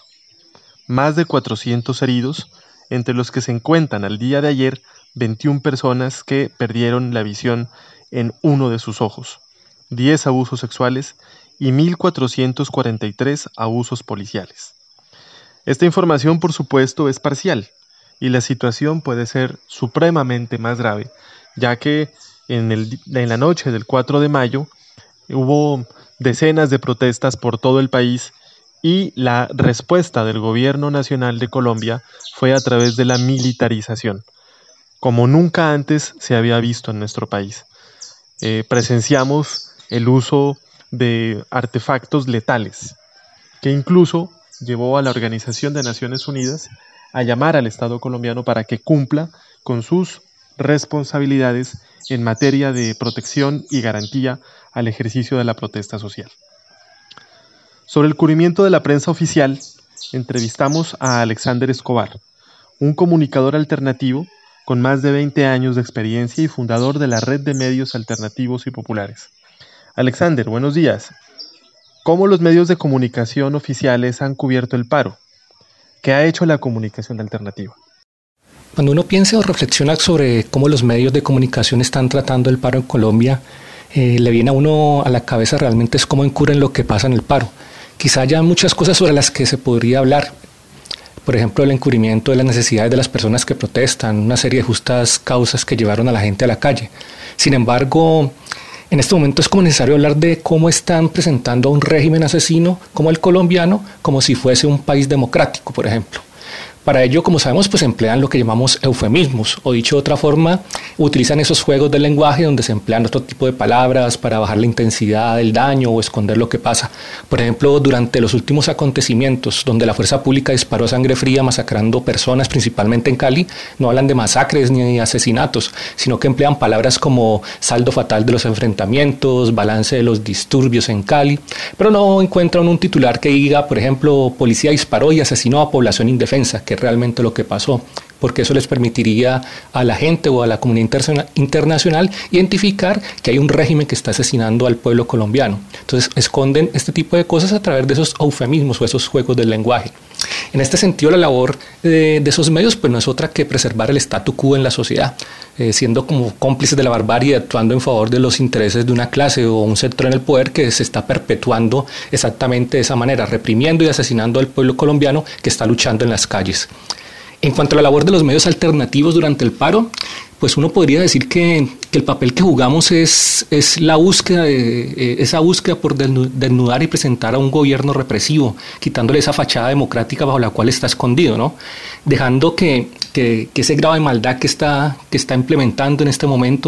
más de cuatrocientos heridos, entre los que se encuentran al día de ayer veintiuna personas que perdieron la visión en uno de sus ojos, diez abusos sexuales y mil cuatrocientos cuarenta y tres abusos policiales. Esta información, por supuesto, es parcial y la situación puede ser supremamente más grave, ya que en, el, en la noche del cuatro de mayo hubo decenas de protestas por todo el país y la respuesta del gobierno nacional de Colombia fue a través de la militarización, como nunca antes se había visto en nuestro país. Eh, presenciamos el uso de artefactos letales, que incluso llevó a la Organización de Naciones Unidas a llamar al Estado colombiano para que cumpla con sus responsabilidades en materia de protección y garantía al ejercicio de la protesta social. Sobre el cubrimiento de la prensa oficial, entrevistamos a Alexander Escobar, un comunicador alternativo con más de veinte años de experiencia y fundador de la red de medios alternativos y populares. Alexander, buenos días. ¿Cómo los medios de comunicación oficiales han cubierto el paro? ¿Qué ha hecho la comunicación alternativa? Cuando uno piensa o reflexiona sobre cómo los medios de comunicación están tratando el paro en Colombia, eh, le viene a uno a la cabeza realmente es cómo encubren lo que pasa en el paro. Quizá haya muchas cosas sobre las que se podría hablar. Por ejemplo, el encubrimiento de las necesidades de las personas que protestan, una serie de justas causas que llevaron a la gente a la calle. Sin embargo, en este momento es como necesario hablar de cómo están presentando a un régimen asesino como el colombiano, como si fuese un país democrático, por ejemplo. Para ello, como sabemos, pues emplean lo que llamamos eufemismos, o dicho de otra forma, utilizan esos juegos del lenguaje donde se emplean otro tipo de palabras para bajar la intensidad del daño o esconder lo que pasa. Por ejemplo, durante los últimos acontecimientos, donde la fuerza pública disparó a sangre fría masacrando personas, principalmente en Cali, no hablan de masacres ni de asesinatos, sino que emplean palabras como saldo fatal de los enfrentamientos, balance de los disturbios en Cali, pero no encuentran un titular que diga, por ejemplo, policía disparó y asesinó a población indefensa, que realmente lo que pasó, porque eso les permitiría a la gente o a la comunidad internacional identificar que hay un régimen que está asesinando al pueblo colombiano. Entonces esconden este tipo de cosas a través de esos eufemismos o esos juegos del lenguaje. En este sentido, la labor de, de esos medios pues no es otra que preservar el statu quo en la sociedad, eh, siendo como cómplices de la barbarie, actuando en favor de los intereses de una clase o un sector en el poder que se está perpetuando exactamente de esa manera, reprimiendo y asesinando al pueblo colombiano que está luchando en las calles. En cuanto a la labor de los medios alternativos durante el paro, pues uno podría decir que, que el papel que jugamos es, es la búsqueda, de, eh, esa búsqueda por desnudar y presentar a un gobierno represivo, quitándole esa fachada democrática bajo la cual está escondido, ¿no? Dejando que, que, que ese grado de maldad que está, que está implementando en este momento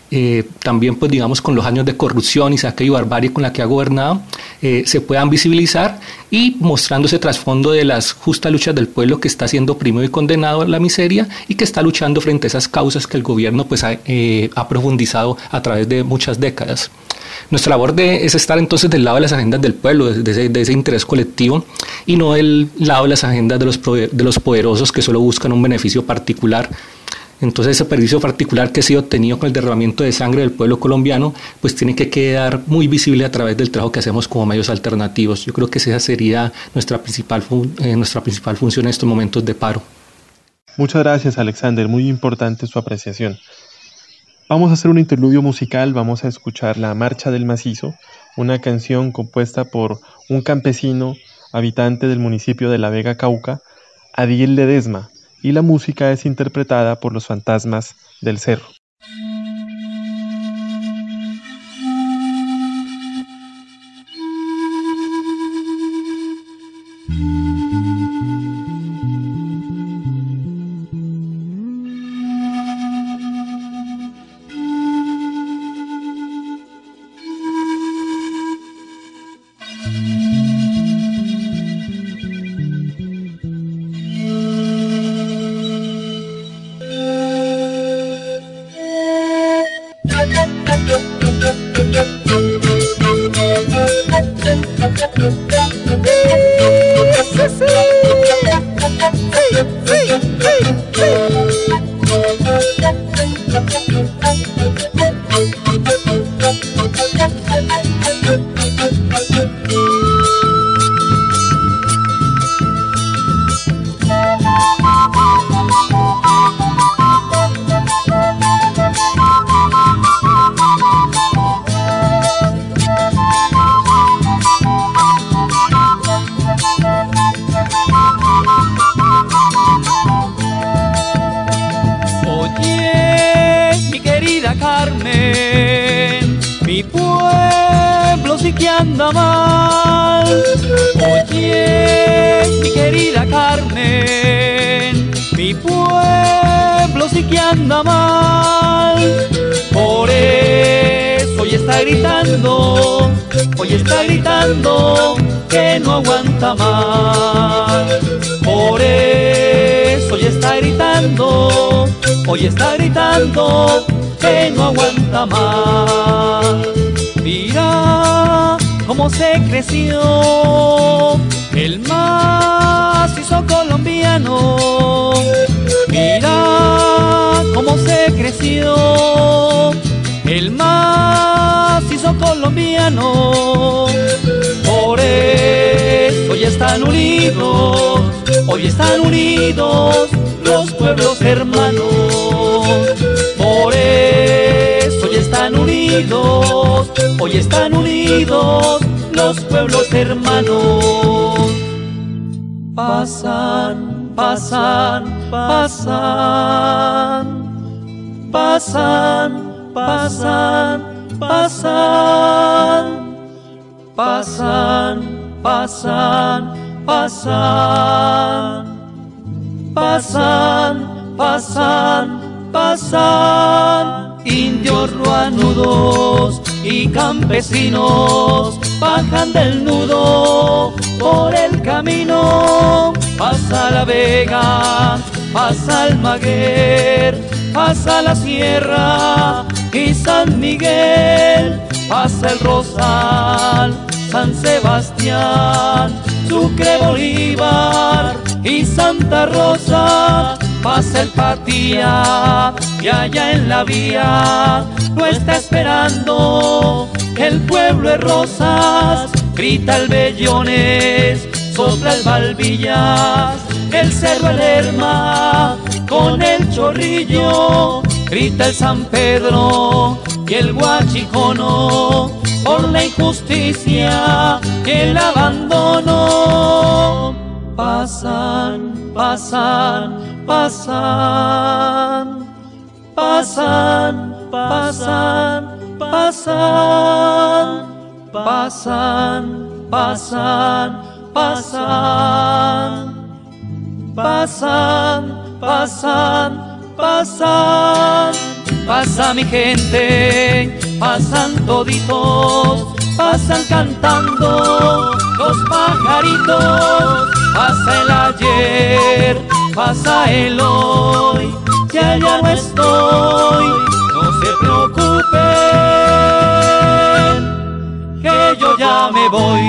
eh, también pues digamos con los años de corrupción y saqueo y barbarie con la que ha gobernado, eh, se puedan visibilizar y mostrando ese trasfondo de las justas luchas del pueblo que está siendo oprimido y condenado a la miseria y que está luchando frente a esas causas que el gobierno pues ha, eh, ha profundizado a través de muchas décadas. Nuestra labor de, es estar entonces del lado de las agendas del pueblo, de ese, de ese interés colectivo y no del lado de las agendas de los, de los poderosos que solo buscan un beneficio particular. Entonces ese beneficio particular que ha sido obtenido con el derramamiento de sangre del pueblo colombiano pues tiene que quedar muy visible a través del trabajo que hacemos como medios alternativos. Yo creo que esa sería nuestra principal, eh, nuestra principal función en estos momentos de paro. Muchas gracias, Alexander, muy importante su apreciación. Vamos a hacer un interludio musical, vamos a escuchar La Marcha del Macizo, una canción compuesta por un campesino habitante del municipio de La Vega, Cauca, Adiel Ledesma, y la música es interpretada por los Fantasmas del Cerro. Anda mal, oye, mi querida Carmen, mi pueblo sí que anda mal, por eso hoy está gritando, hoy está gritando que no aguanta más, por eso hoy está gritando, hoy está gritando que no aguanta más. Mira cómo se creció el macizo colombiano, mira cómo se creció el macizo colombiano, por eso hoy están unidos, hoy están unidos los pueblos hermanos, por eso hoy están unidos, hoy están unidos los pueblos hermanos. Pasan, pasan, pasan, pasan, pasan, pasan, pasan, pasan, pasan, pasan, pasan, pasan, indios ruanudos y campesinos bajan del nudo por el camino, pasa la Vega, pasa el Maguer, pasa la Sierra y San Miguel, pasa el Rosal, San Sebastián, Sucre, Bolívar y Santa Rosa, pasa el Patía y allá en la vía lo está esperando el pueblo de Rosas, grita el Bellones, sopla el Balvillas, el Cerro el Lerma con el Chorrillo, grita el San Pedro y el Guachicono por la injusticia y el abandono. Pasan, pasan, pasan, pasan, pasan, pasan, pasan, pasan, pasan, pasan, pasan, pasan, Pasa mi gente, pasan toditos, pasan cantando los pajaritos. Pasa el ayer, pasa el hoy, ya ya no estoy, no se preocupen, que yo ya me voy.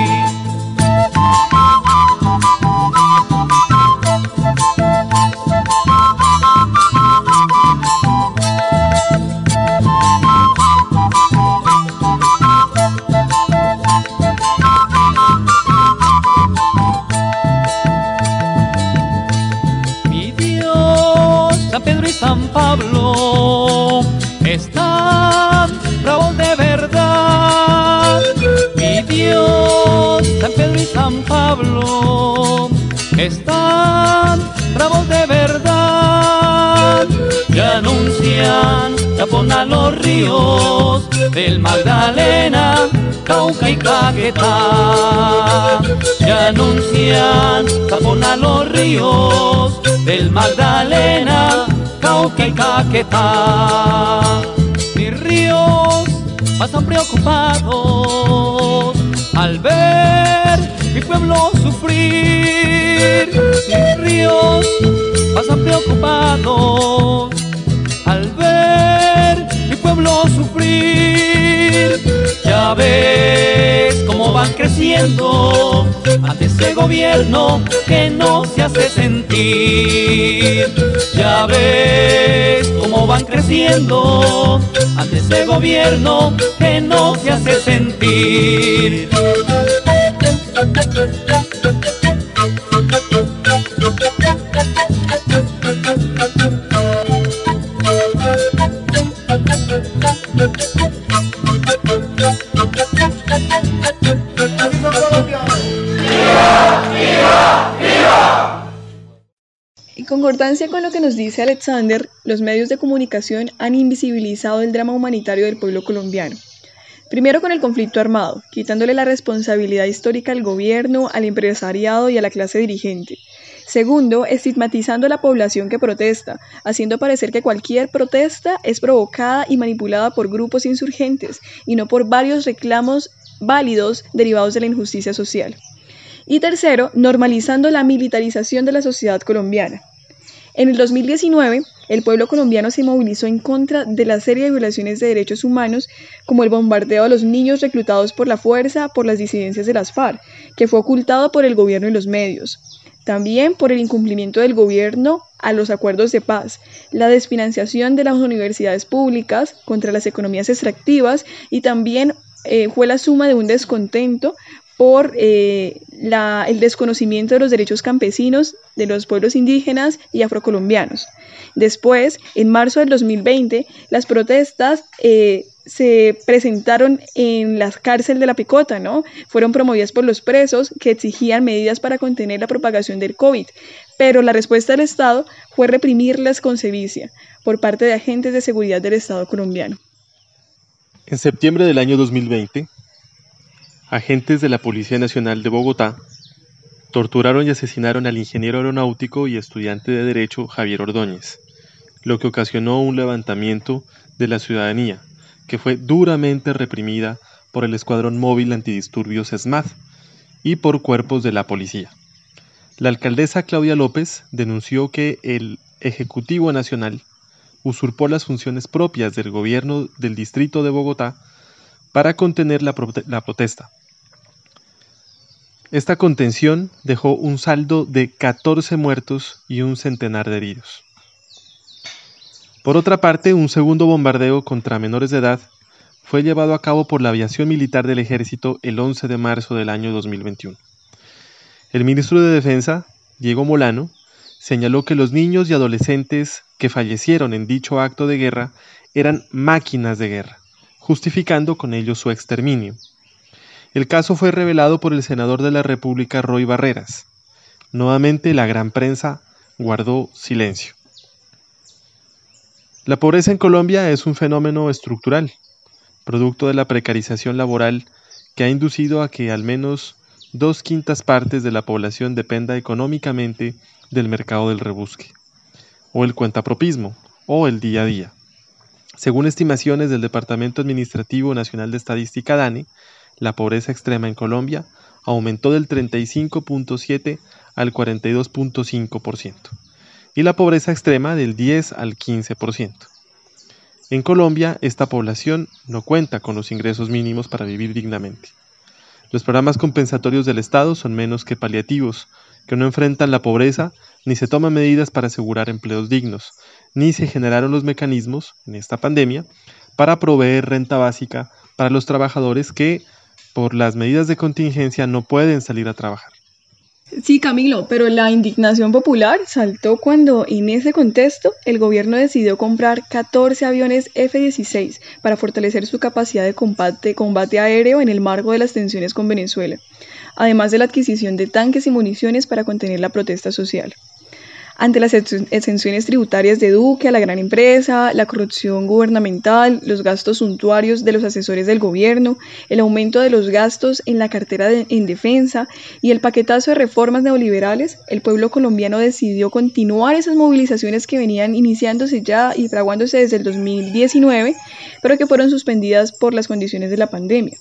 San Pedro y San Pablo están bravos de verdad. Mi Dios, San Pedro y San Pablo están bravos de verdad. Ya anuncian, tapón a los ríos del Magdalena, Cauca y Caquetá. Ya anuncian, tapón a los ríos del Magdalena, Cauca y Caquetá. Mis ríos pasan preocupados al ver mi pueblo sufrir. Mis ríos pasan preocupados al ver mi pueblo sufrir. Ya ves cómo van creciendo ante ese gobierno que no se hace sentir. Ya ves cómo van creciendo ante ese gobierno que no se hace sentir. En concordancia con lo que nos dice Alexander, los medios de comunicación han invisibilizado el drama humanitario del pueblo colombiano. Primero con el conflicto armado, quitándole la responsabilidad histórica al gobierno, al empresariado y a la clase dirigente. Segundo, estigmatizando a la población que protesta, haciendo parecer que cualquier protesta es provocada y manipulada por grupos insurgentes y no por varios reclamos válidos derivados de la injusticia social. Y tercero, normalizando la militarización de la sociedad colombiana. En el dos mil diecinueve, el pueblo colombiano se movilizó en contra de la serie de violaciones de derechos humanos, como el bombardeo a los niños reclutados por la fuerza por las disidencias de las FARC, que fue ocultado por el gobierno y los medios. También por el incumplimiento del gobierno a los acuerdos de paz, la desfinanciación de las universidades públicas contra las economías extractivas y también eh, fue la suma de un descontento por eh, la, el desconocimiento de los derechos campesinos de los pueblos indígenas y afrocolombianos. Después, en marzo del dos mil veinte, las protestas eh, se presentaron en la cárcel de La Picota, ¿no? Fueron promovidas por los presos que exigían medidas para contener la propagación del COVID, pero la respuesta del Estado fue reprimirlas con sevicia por parte de agentes de seguridad del Estado colombiano. En septiembre del año dos mil veinte, agentes de la Policía Nacional de Bogotá torturaron y asesinaron al ingeniero aeronáutico y estudiante de Derecho Javier Ordóñez, lo que ocasionó un levantamiento de la ciudadanía, que fue duramente reprimida por el Escuadrón Móvil Antidisturbios ESMAD y por cuerpos de la policía. La alcaldesa Claudia López denunció que el Ejecutivo Nacional usurpó las funciones propias del gobierno del Distrito de Bogotá para contener la, prote- la protesta. Esta contención dejó un saldo de catorce muertos y un centenar de heridos. Por otra parte, un segundo bombardeo contra menores de edad fue llevado a cabo por la aviación militar del ejército el once de marzo del año dos mil veintiuno. El ministro de Defensa, Diego Molano, señaló que los niños y adolescentes que fallecieron en dicho acto de guerra eran máquinas de guerra, justificando con ello su exterminio. El caso fue revelado por el senador de la República, Roy Barreras. Nuevamente, la gran prensa guardó silencio. La pobreza en Colombia es un fenómeno estructural, producto de la precarización laboral que ha inducido a que al menos dos quintas partes de la población dependa económicamente del mercado del rebusque, o el cuentapropismo, o el día a día. Según estimaciones del Departamento Administrativo Nacional de Estadística DANE, la pobreza extrema en Colombia aumentó del treinta y cinco punto siete al cuarenta y dos punto cinco por ciento y la pobreza extrema del diez al quince por ciento. En Colombia, esta población no cuenta con los ingresos mínimos para vivir dignamente. Los programas compensatorios del Estado son menos que paliativos, que no enfrentan la pobreza, ni se toman medidas para asegurar empleos dignos, ni se generaron los mecanismos, en esta pandemia, para proveer renta básica para los trabajadores que, por las medidas de contingencia, no pueden salir a trabajar. Sí, Camilo, pero la indignación popular saltó cuando, en ese contexto, el gobierno decidió comprar catorce aviones F dieciséis para fortalecer su capacidad de combate, combate aéreo en el marco de las tensiones con Venezuela, además de la adquisición de tanques y municiones para contener la protesta social. Ante las exenciones tributarias de Duque a la gran empresa, la corrupción gubernamental, los gastos suntuarios de los asesores del gobierno, el aumento de los gastos en la cartera de, en defensa y el paquetazo de reformas neoliberales, el pueblo colombiano decidió continuar esas movilizaciones que venían iniciándose ya y fraguándose desde el dos mil diecinueve, pero que fueron suspendidas por las condiciones de la pandemia.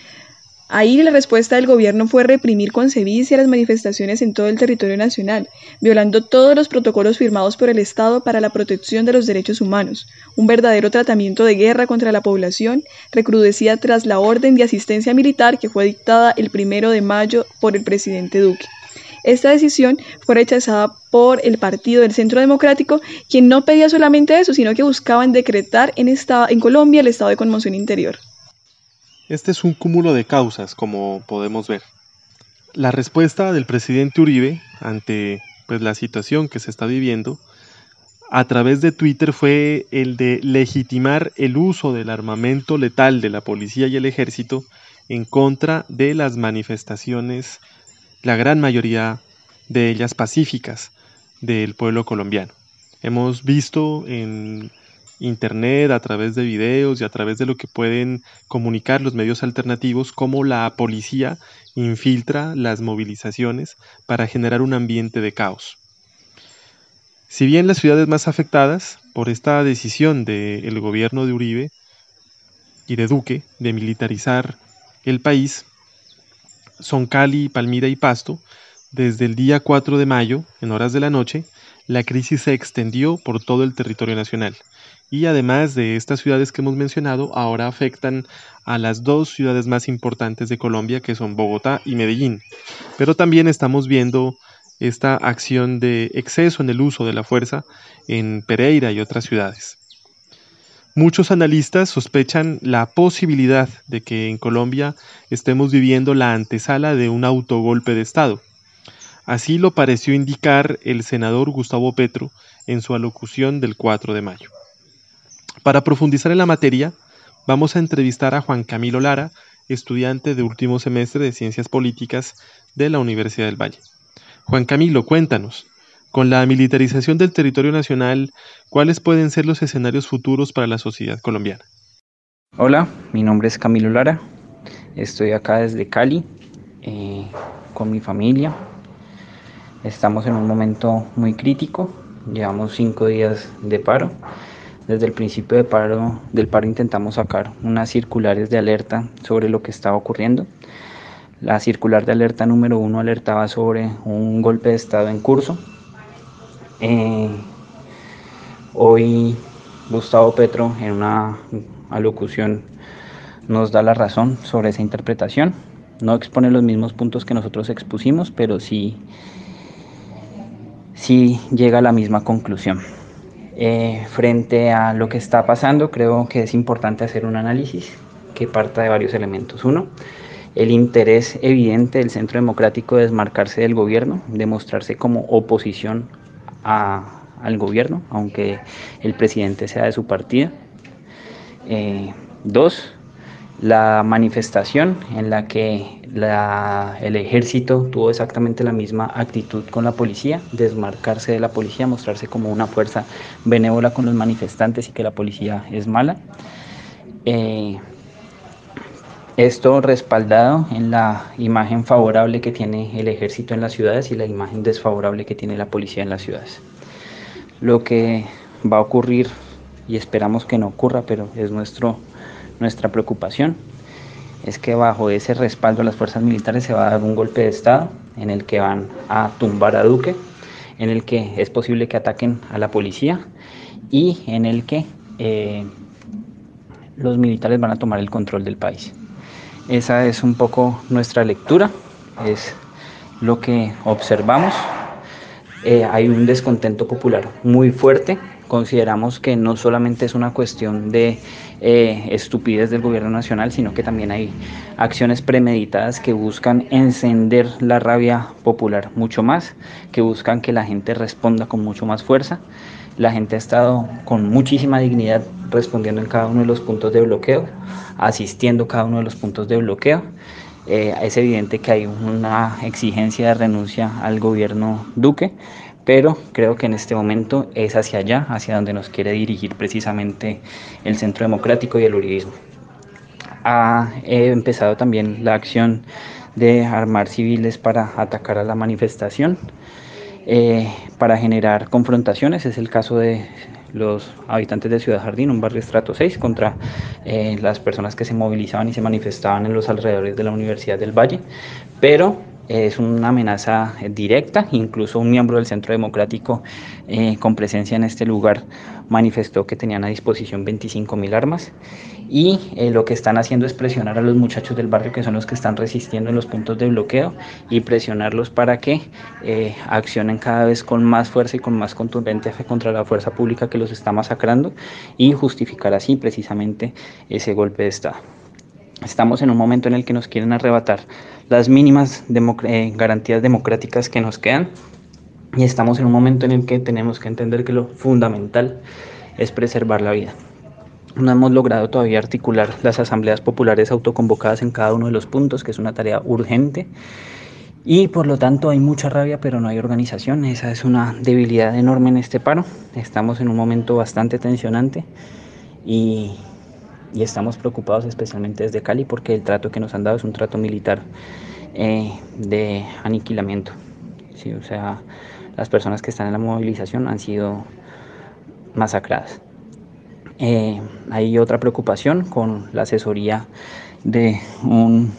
Ahí la respuesta del gobierno fue reprimir con sevicia las manifestaciones en todo el territorio nacional, violando todos los protocolos firmados por el Estado para la protección de los derechos humanos, un verdadero tratamiento de guerra contra la población, recrudecida tras la orden de asistencia militar que fue dictada el primero de mayo por el presidente Duque. Esta decisión fue rechazada por el Partido del Centro Democrático, quien no pedía solamente eso, sino que buscaban decretar en, esta, en Colombia el estado de conmoción interior. Este es un cúmulo de causas, como podemos ver. La respuesta del presidente Uribe ante pues, la situación que se está viviendo a través de Twitter fue el de legitimar el uso del armamento letal de la policía y el ejército en contra de las manifestaciones, la gran mayoría de ellas pacíficas, del pueblo colombiano. Hemos visto en internet, a través de videos y a través de lo que pueden comunicar los medios alternativos, cómo la policía infiltra las movilizaciones para generar un ambiente de caos. Si bien las ciudades más afectadas por esta decisión del gobierno de Uribe y de Duque de militarizar el país son Cali, Palmira y Pasto, desde el día cuatro de mayo, en horas de la noche, la crisis se extendió por todo el territorio nacional. Y además de estas ciudades que hemos mencionado, ahora afectan a las dos ciudades más importantes de Colombia, que son Bogotá y Medellín. Pero también estamos viendo esta acción de exceso en el uso de la fuerza en Pereira y otras ciudades. Muchos analistas sospechan la posibilidad de que en Colombia estemos viviendo la antesala de un autogolpe de Estado. Así lo pareció indicar el senador Gustavo Petro en su alocución del cuatro de mayo. Para profundizar en la materia, vamos a entrevistar a Juan Camilo Lara, estudiante de último semestre de Ciencias Políticas de la Universidad del Valle. Juan Camilo, cuéntanos, con la militarización del territorio nacional, ¿cuáles pueden ser los escenarios futuros para la sociedad colombiana? Hola, mi nombre es Camilo Lara, estoy acá desde Cali, eh, con mi familia. Estamos en un momento muy crítico, llevamos cinco días de paro. Desde el principio de paro, del paro intentamos sacar unas circulares de alerta sobre lo que estaba ocurriendo. La circular de alerta número uno alertaba sobre un golpe de Estado en curso. Eh, hoy Gustavo Petro en una alocución nos da la razón sobre esa interpretación. No expone los mismos puntos que nosotros expusimos, pero sí, sí llega a la misma conclusión. Eh, frente a lo que está pasando, creo que es importante hacer un análisis que parta de varios elementos. Uno, el interés evidente del Centro Democrático de desmarcarse del gobierno, de mostrarse como oposición a, al gobierno, aunque el presidente sea de su partido. Eh, dos, la manifestación en la que la, el ejército tuvo exactamente la misma actitud con la policía, desmarcarse de la policía, mostrarse como una fuerza benévola con los manifestantes y que la policía es mala. Eh, esto respaldado en la imagen favorable que tiene el ejército en las ciudades y la imagen desfavorable que tiene la policía en las ciudades. Lo que va a ocurrir y esperamos que no ocurra, pero es nuestro, nuestra preocupación, es que bajo ese respaldo a las fuerzas militares se va a dar un golpe de Estado en el que van a tumbar a Duque, en el que es posible que ataquen a la policía y en el que eh, los militares van a tomar el control del país. Esa es un poco nuestra lectura, es lo que observamos. Eh, hay un descontento popular muy fuerte. Consideramos que no solamente es una cuestión de eh, estupidez del gobierno nacional, sino que también hay acciones premeditadas que buscan encender la rabia popular mucho más, que buscan que la gente responda con mucho más fuerza. La gente ha estado con muchísima dignidad respondiendo en cada uno de los puntos de bloqueo, asistiendo a cada uno de los puntos de bloqueo. Eh, es evidente que hay una exigencia de renuncia al gobierno Duque, pero creo que en este momento es hacia allá, hacia donde nos quiere dirigir precisamente el Centro Democrático y el uribismo. Ha eh, empezado también la acción de armar civiles para atacar a la manifestación, eh, para generar confrontaciones. Es el caso de los habitantes de Ciudad Jardín, un barrio estrato seis, contra eh, las personas que se movilizaban y se manifestaban en los alrededores de la Universidad del Valle, pero es una amenaza directa. Incluso un miembro del Centro Democrático eh, con presencia en este lugar manifestó que tenían a disposición veinticinco mil armas y eh, lo que están haciendo es presionar a los muchachos del barrio, que son los que están resistiendo en los puntos de bloqueo, y presionarlos para que eh, accionen cada vez con más fuerza y con más contundencia contra la fuerza pública que los está masacrando, y justificar así precisamente ese golpe de Estado. Estamos en un momento en el que nos quieren arrebatar las mínimas democ- eh, garantías democráticas que nos quedan, y estamos en un momento en el que tenemos que entender que lo fundamental es preservar la vida. No hemos logrado todavía articular las asambleas populares autoconvocadas en cada uno de los puntos, que es una tarea urgente, y por lo tanto hay mucha rabia, pero no hay organización. Esa es una debilidad enorme en este paro. Estamos en un momento bastante tensionante y, y estamos preocupados especialmente desde Cali, porque el trato que nos han dado es un trato militar eh, de aniquilamiento. Sí, o sea, las personas que están en la movilización han sido masacradas. Eh, hay otra preocupación con la asesoría de un,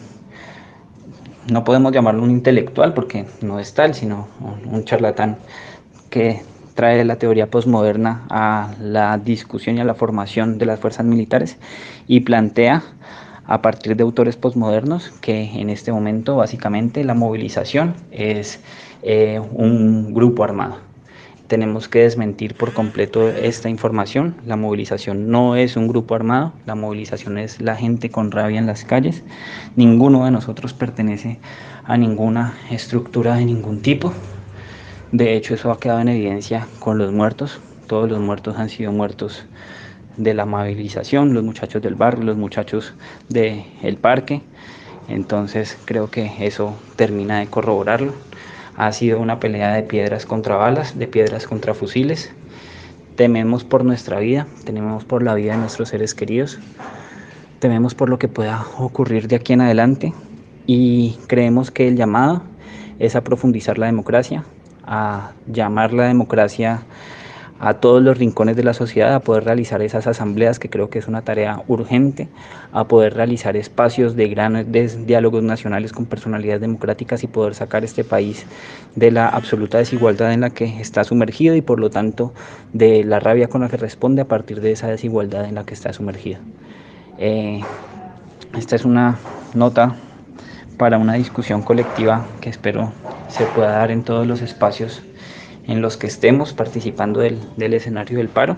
no podemos llamarlo un intelectual porque no es tal, sino un, un charlatán que trae la teoría posmoderna a la discusión y a la formación de las fuerzas militares, y plantea a partir de autores posmodernos que en este momento básicamente la movilización es eh, un grupo armado. Tenemos que desmentir por completo esta información. La movilización no es un grupo armado, la movilización es la gente con rabia en las calles. Ninguno de nosotros pertenece a ninguna estructura de ningún tipo. De hecho, eso ha quedado en evidencia con los muertos. Todos los muertos han sido muertos de la movilización, los muchachos del barrio, los muchachos del parque. Entonces creo que eso termina de corroborarlo. Ha sido una pelea de piedras contra balas, de piedras contra fusiles. Tememos por nuestra vida, tememos por la vida de nuestros seres queridos, tememos por lo que pueda ocurrir de aquí en adelante, y creemos que el llamado es a profundizar la democracia, a llamar la democracia a todos los rincones de la sociedad, a poder realizar esas asambleas, que creo que es una tarea urgente, a poder realizar espacios de grandes diálogos nacionales con personalidades democráticas y poder sacar este país de la absoluta desigualdad en la que está sumergido, y por lo tanto de la rabia con la que responde a partir de esa desigualdad en la que está sumergido. Eh, esta es una nota para una discusión colectiva que espero se pueda dar en todos los espacios en los que estemos participando del, del escenario del paro,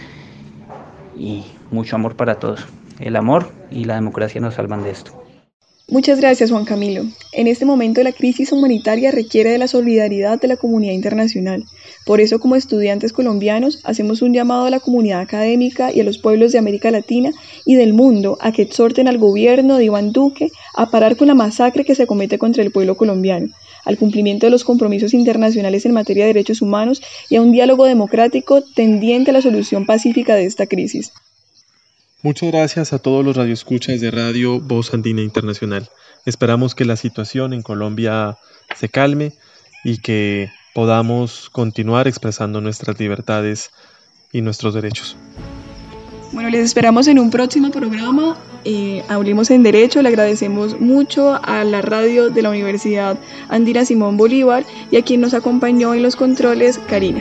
y mucho amor para todos. El amor y la democracia nos salvan de esto. Muchas gracias, Juan Camilo. En este momento la crisis humanitaria requiere de la solidaridad de la comunidad internacional. Por eso, como estudiantes colombianos, hacemos un llamado a la comunidad académica y a los pueblos de América Latina y del mundo a que exhorten al gobierno de Iván Duque a parar con la masacre que se comete contra el pueblo colombiano, al cumplimiento de los compromisos internacionales en materia de derechos humanos y a un diálogo democrático tendiente a la solución pacífica de esta crisis. Muchas gracias a todos los radioescuchas de Radio Voz Andina Internacional. Esperamos que la situación en Colombia se calme y que podamos continuar expresando nuestras libertades y nuestros derechos. Bueno, les esperamos en un próximo programa. Eh, Hablemos en Derecho. Le agradecemos mucho a la radio de la Universidad Andina Simón Bolívar y a quien nos acompañó en los controles, Karina.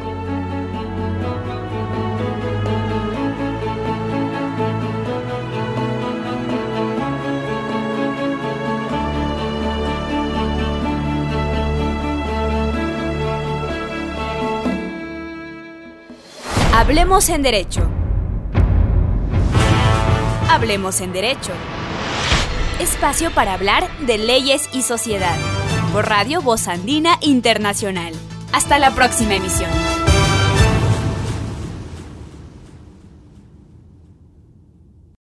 Hablemos en Derecho. Hablemos en Derecho. Espacio para hablar de leyes y sociedad. Por Radio Voz Andina Internacional. Hasta la próxima emisión.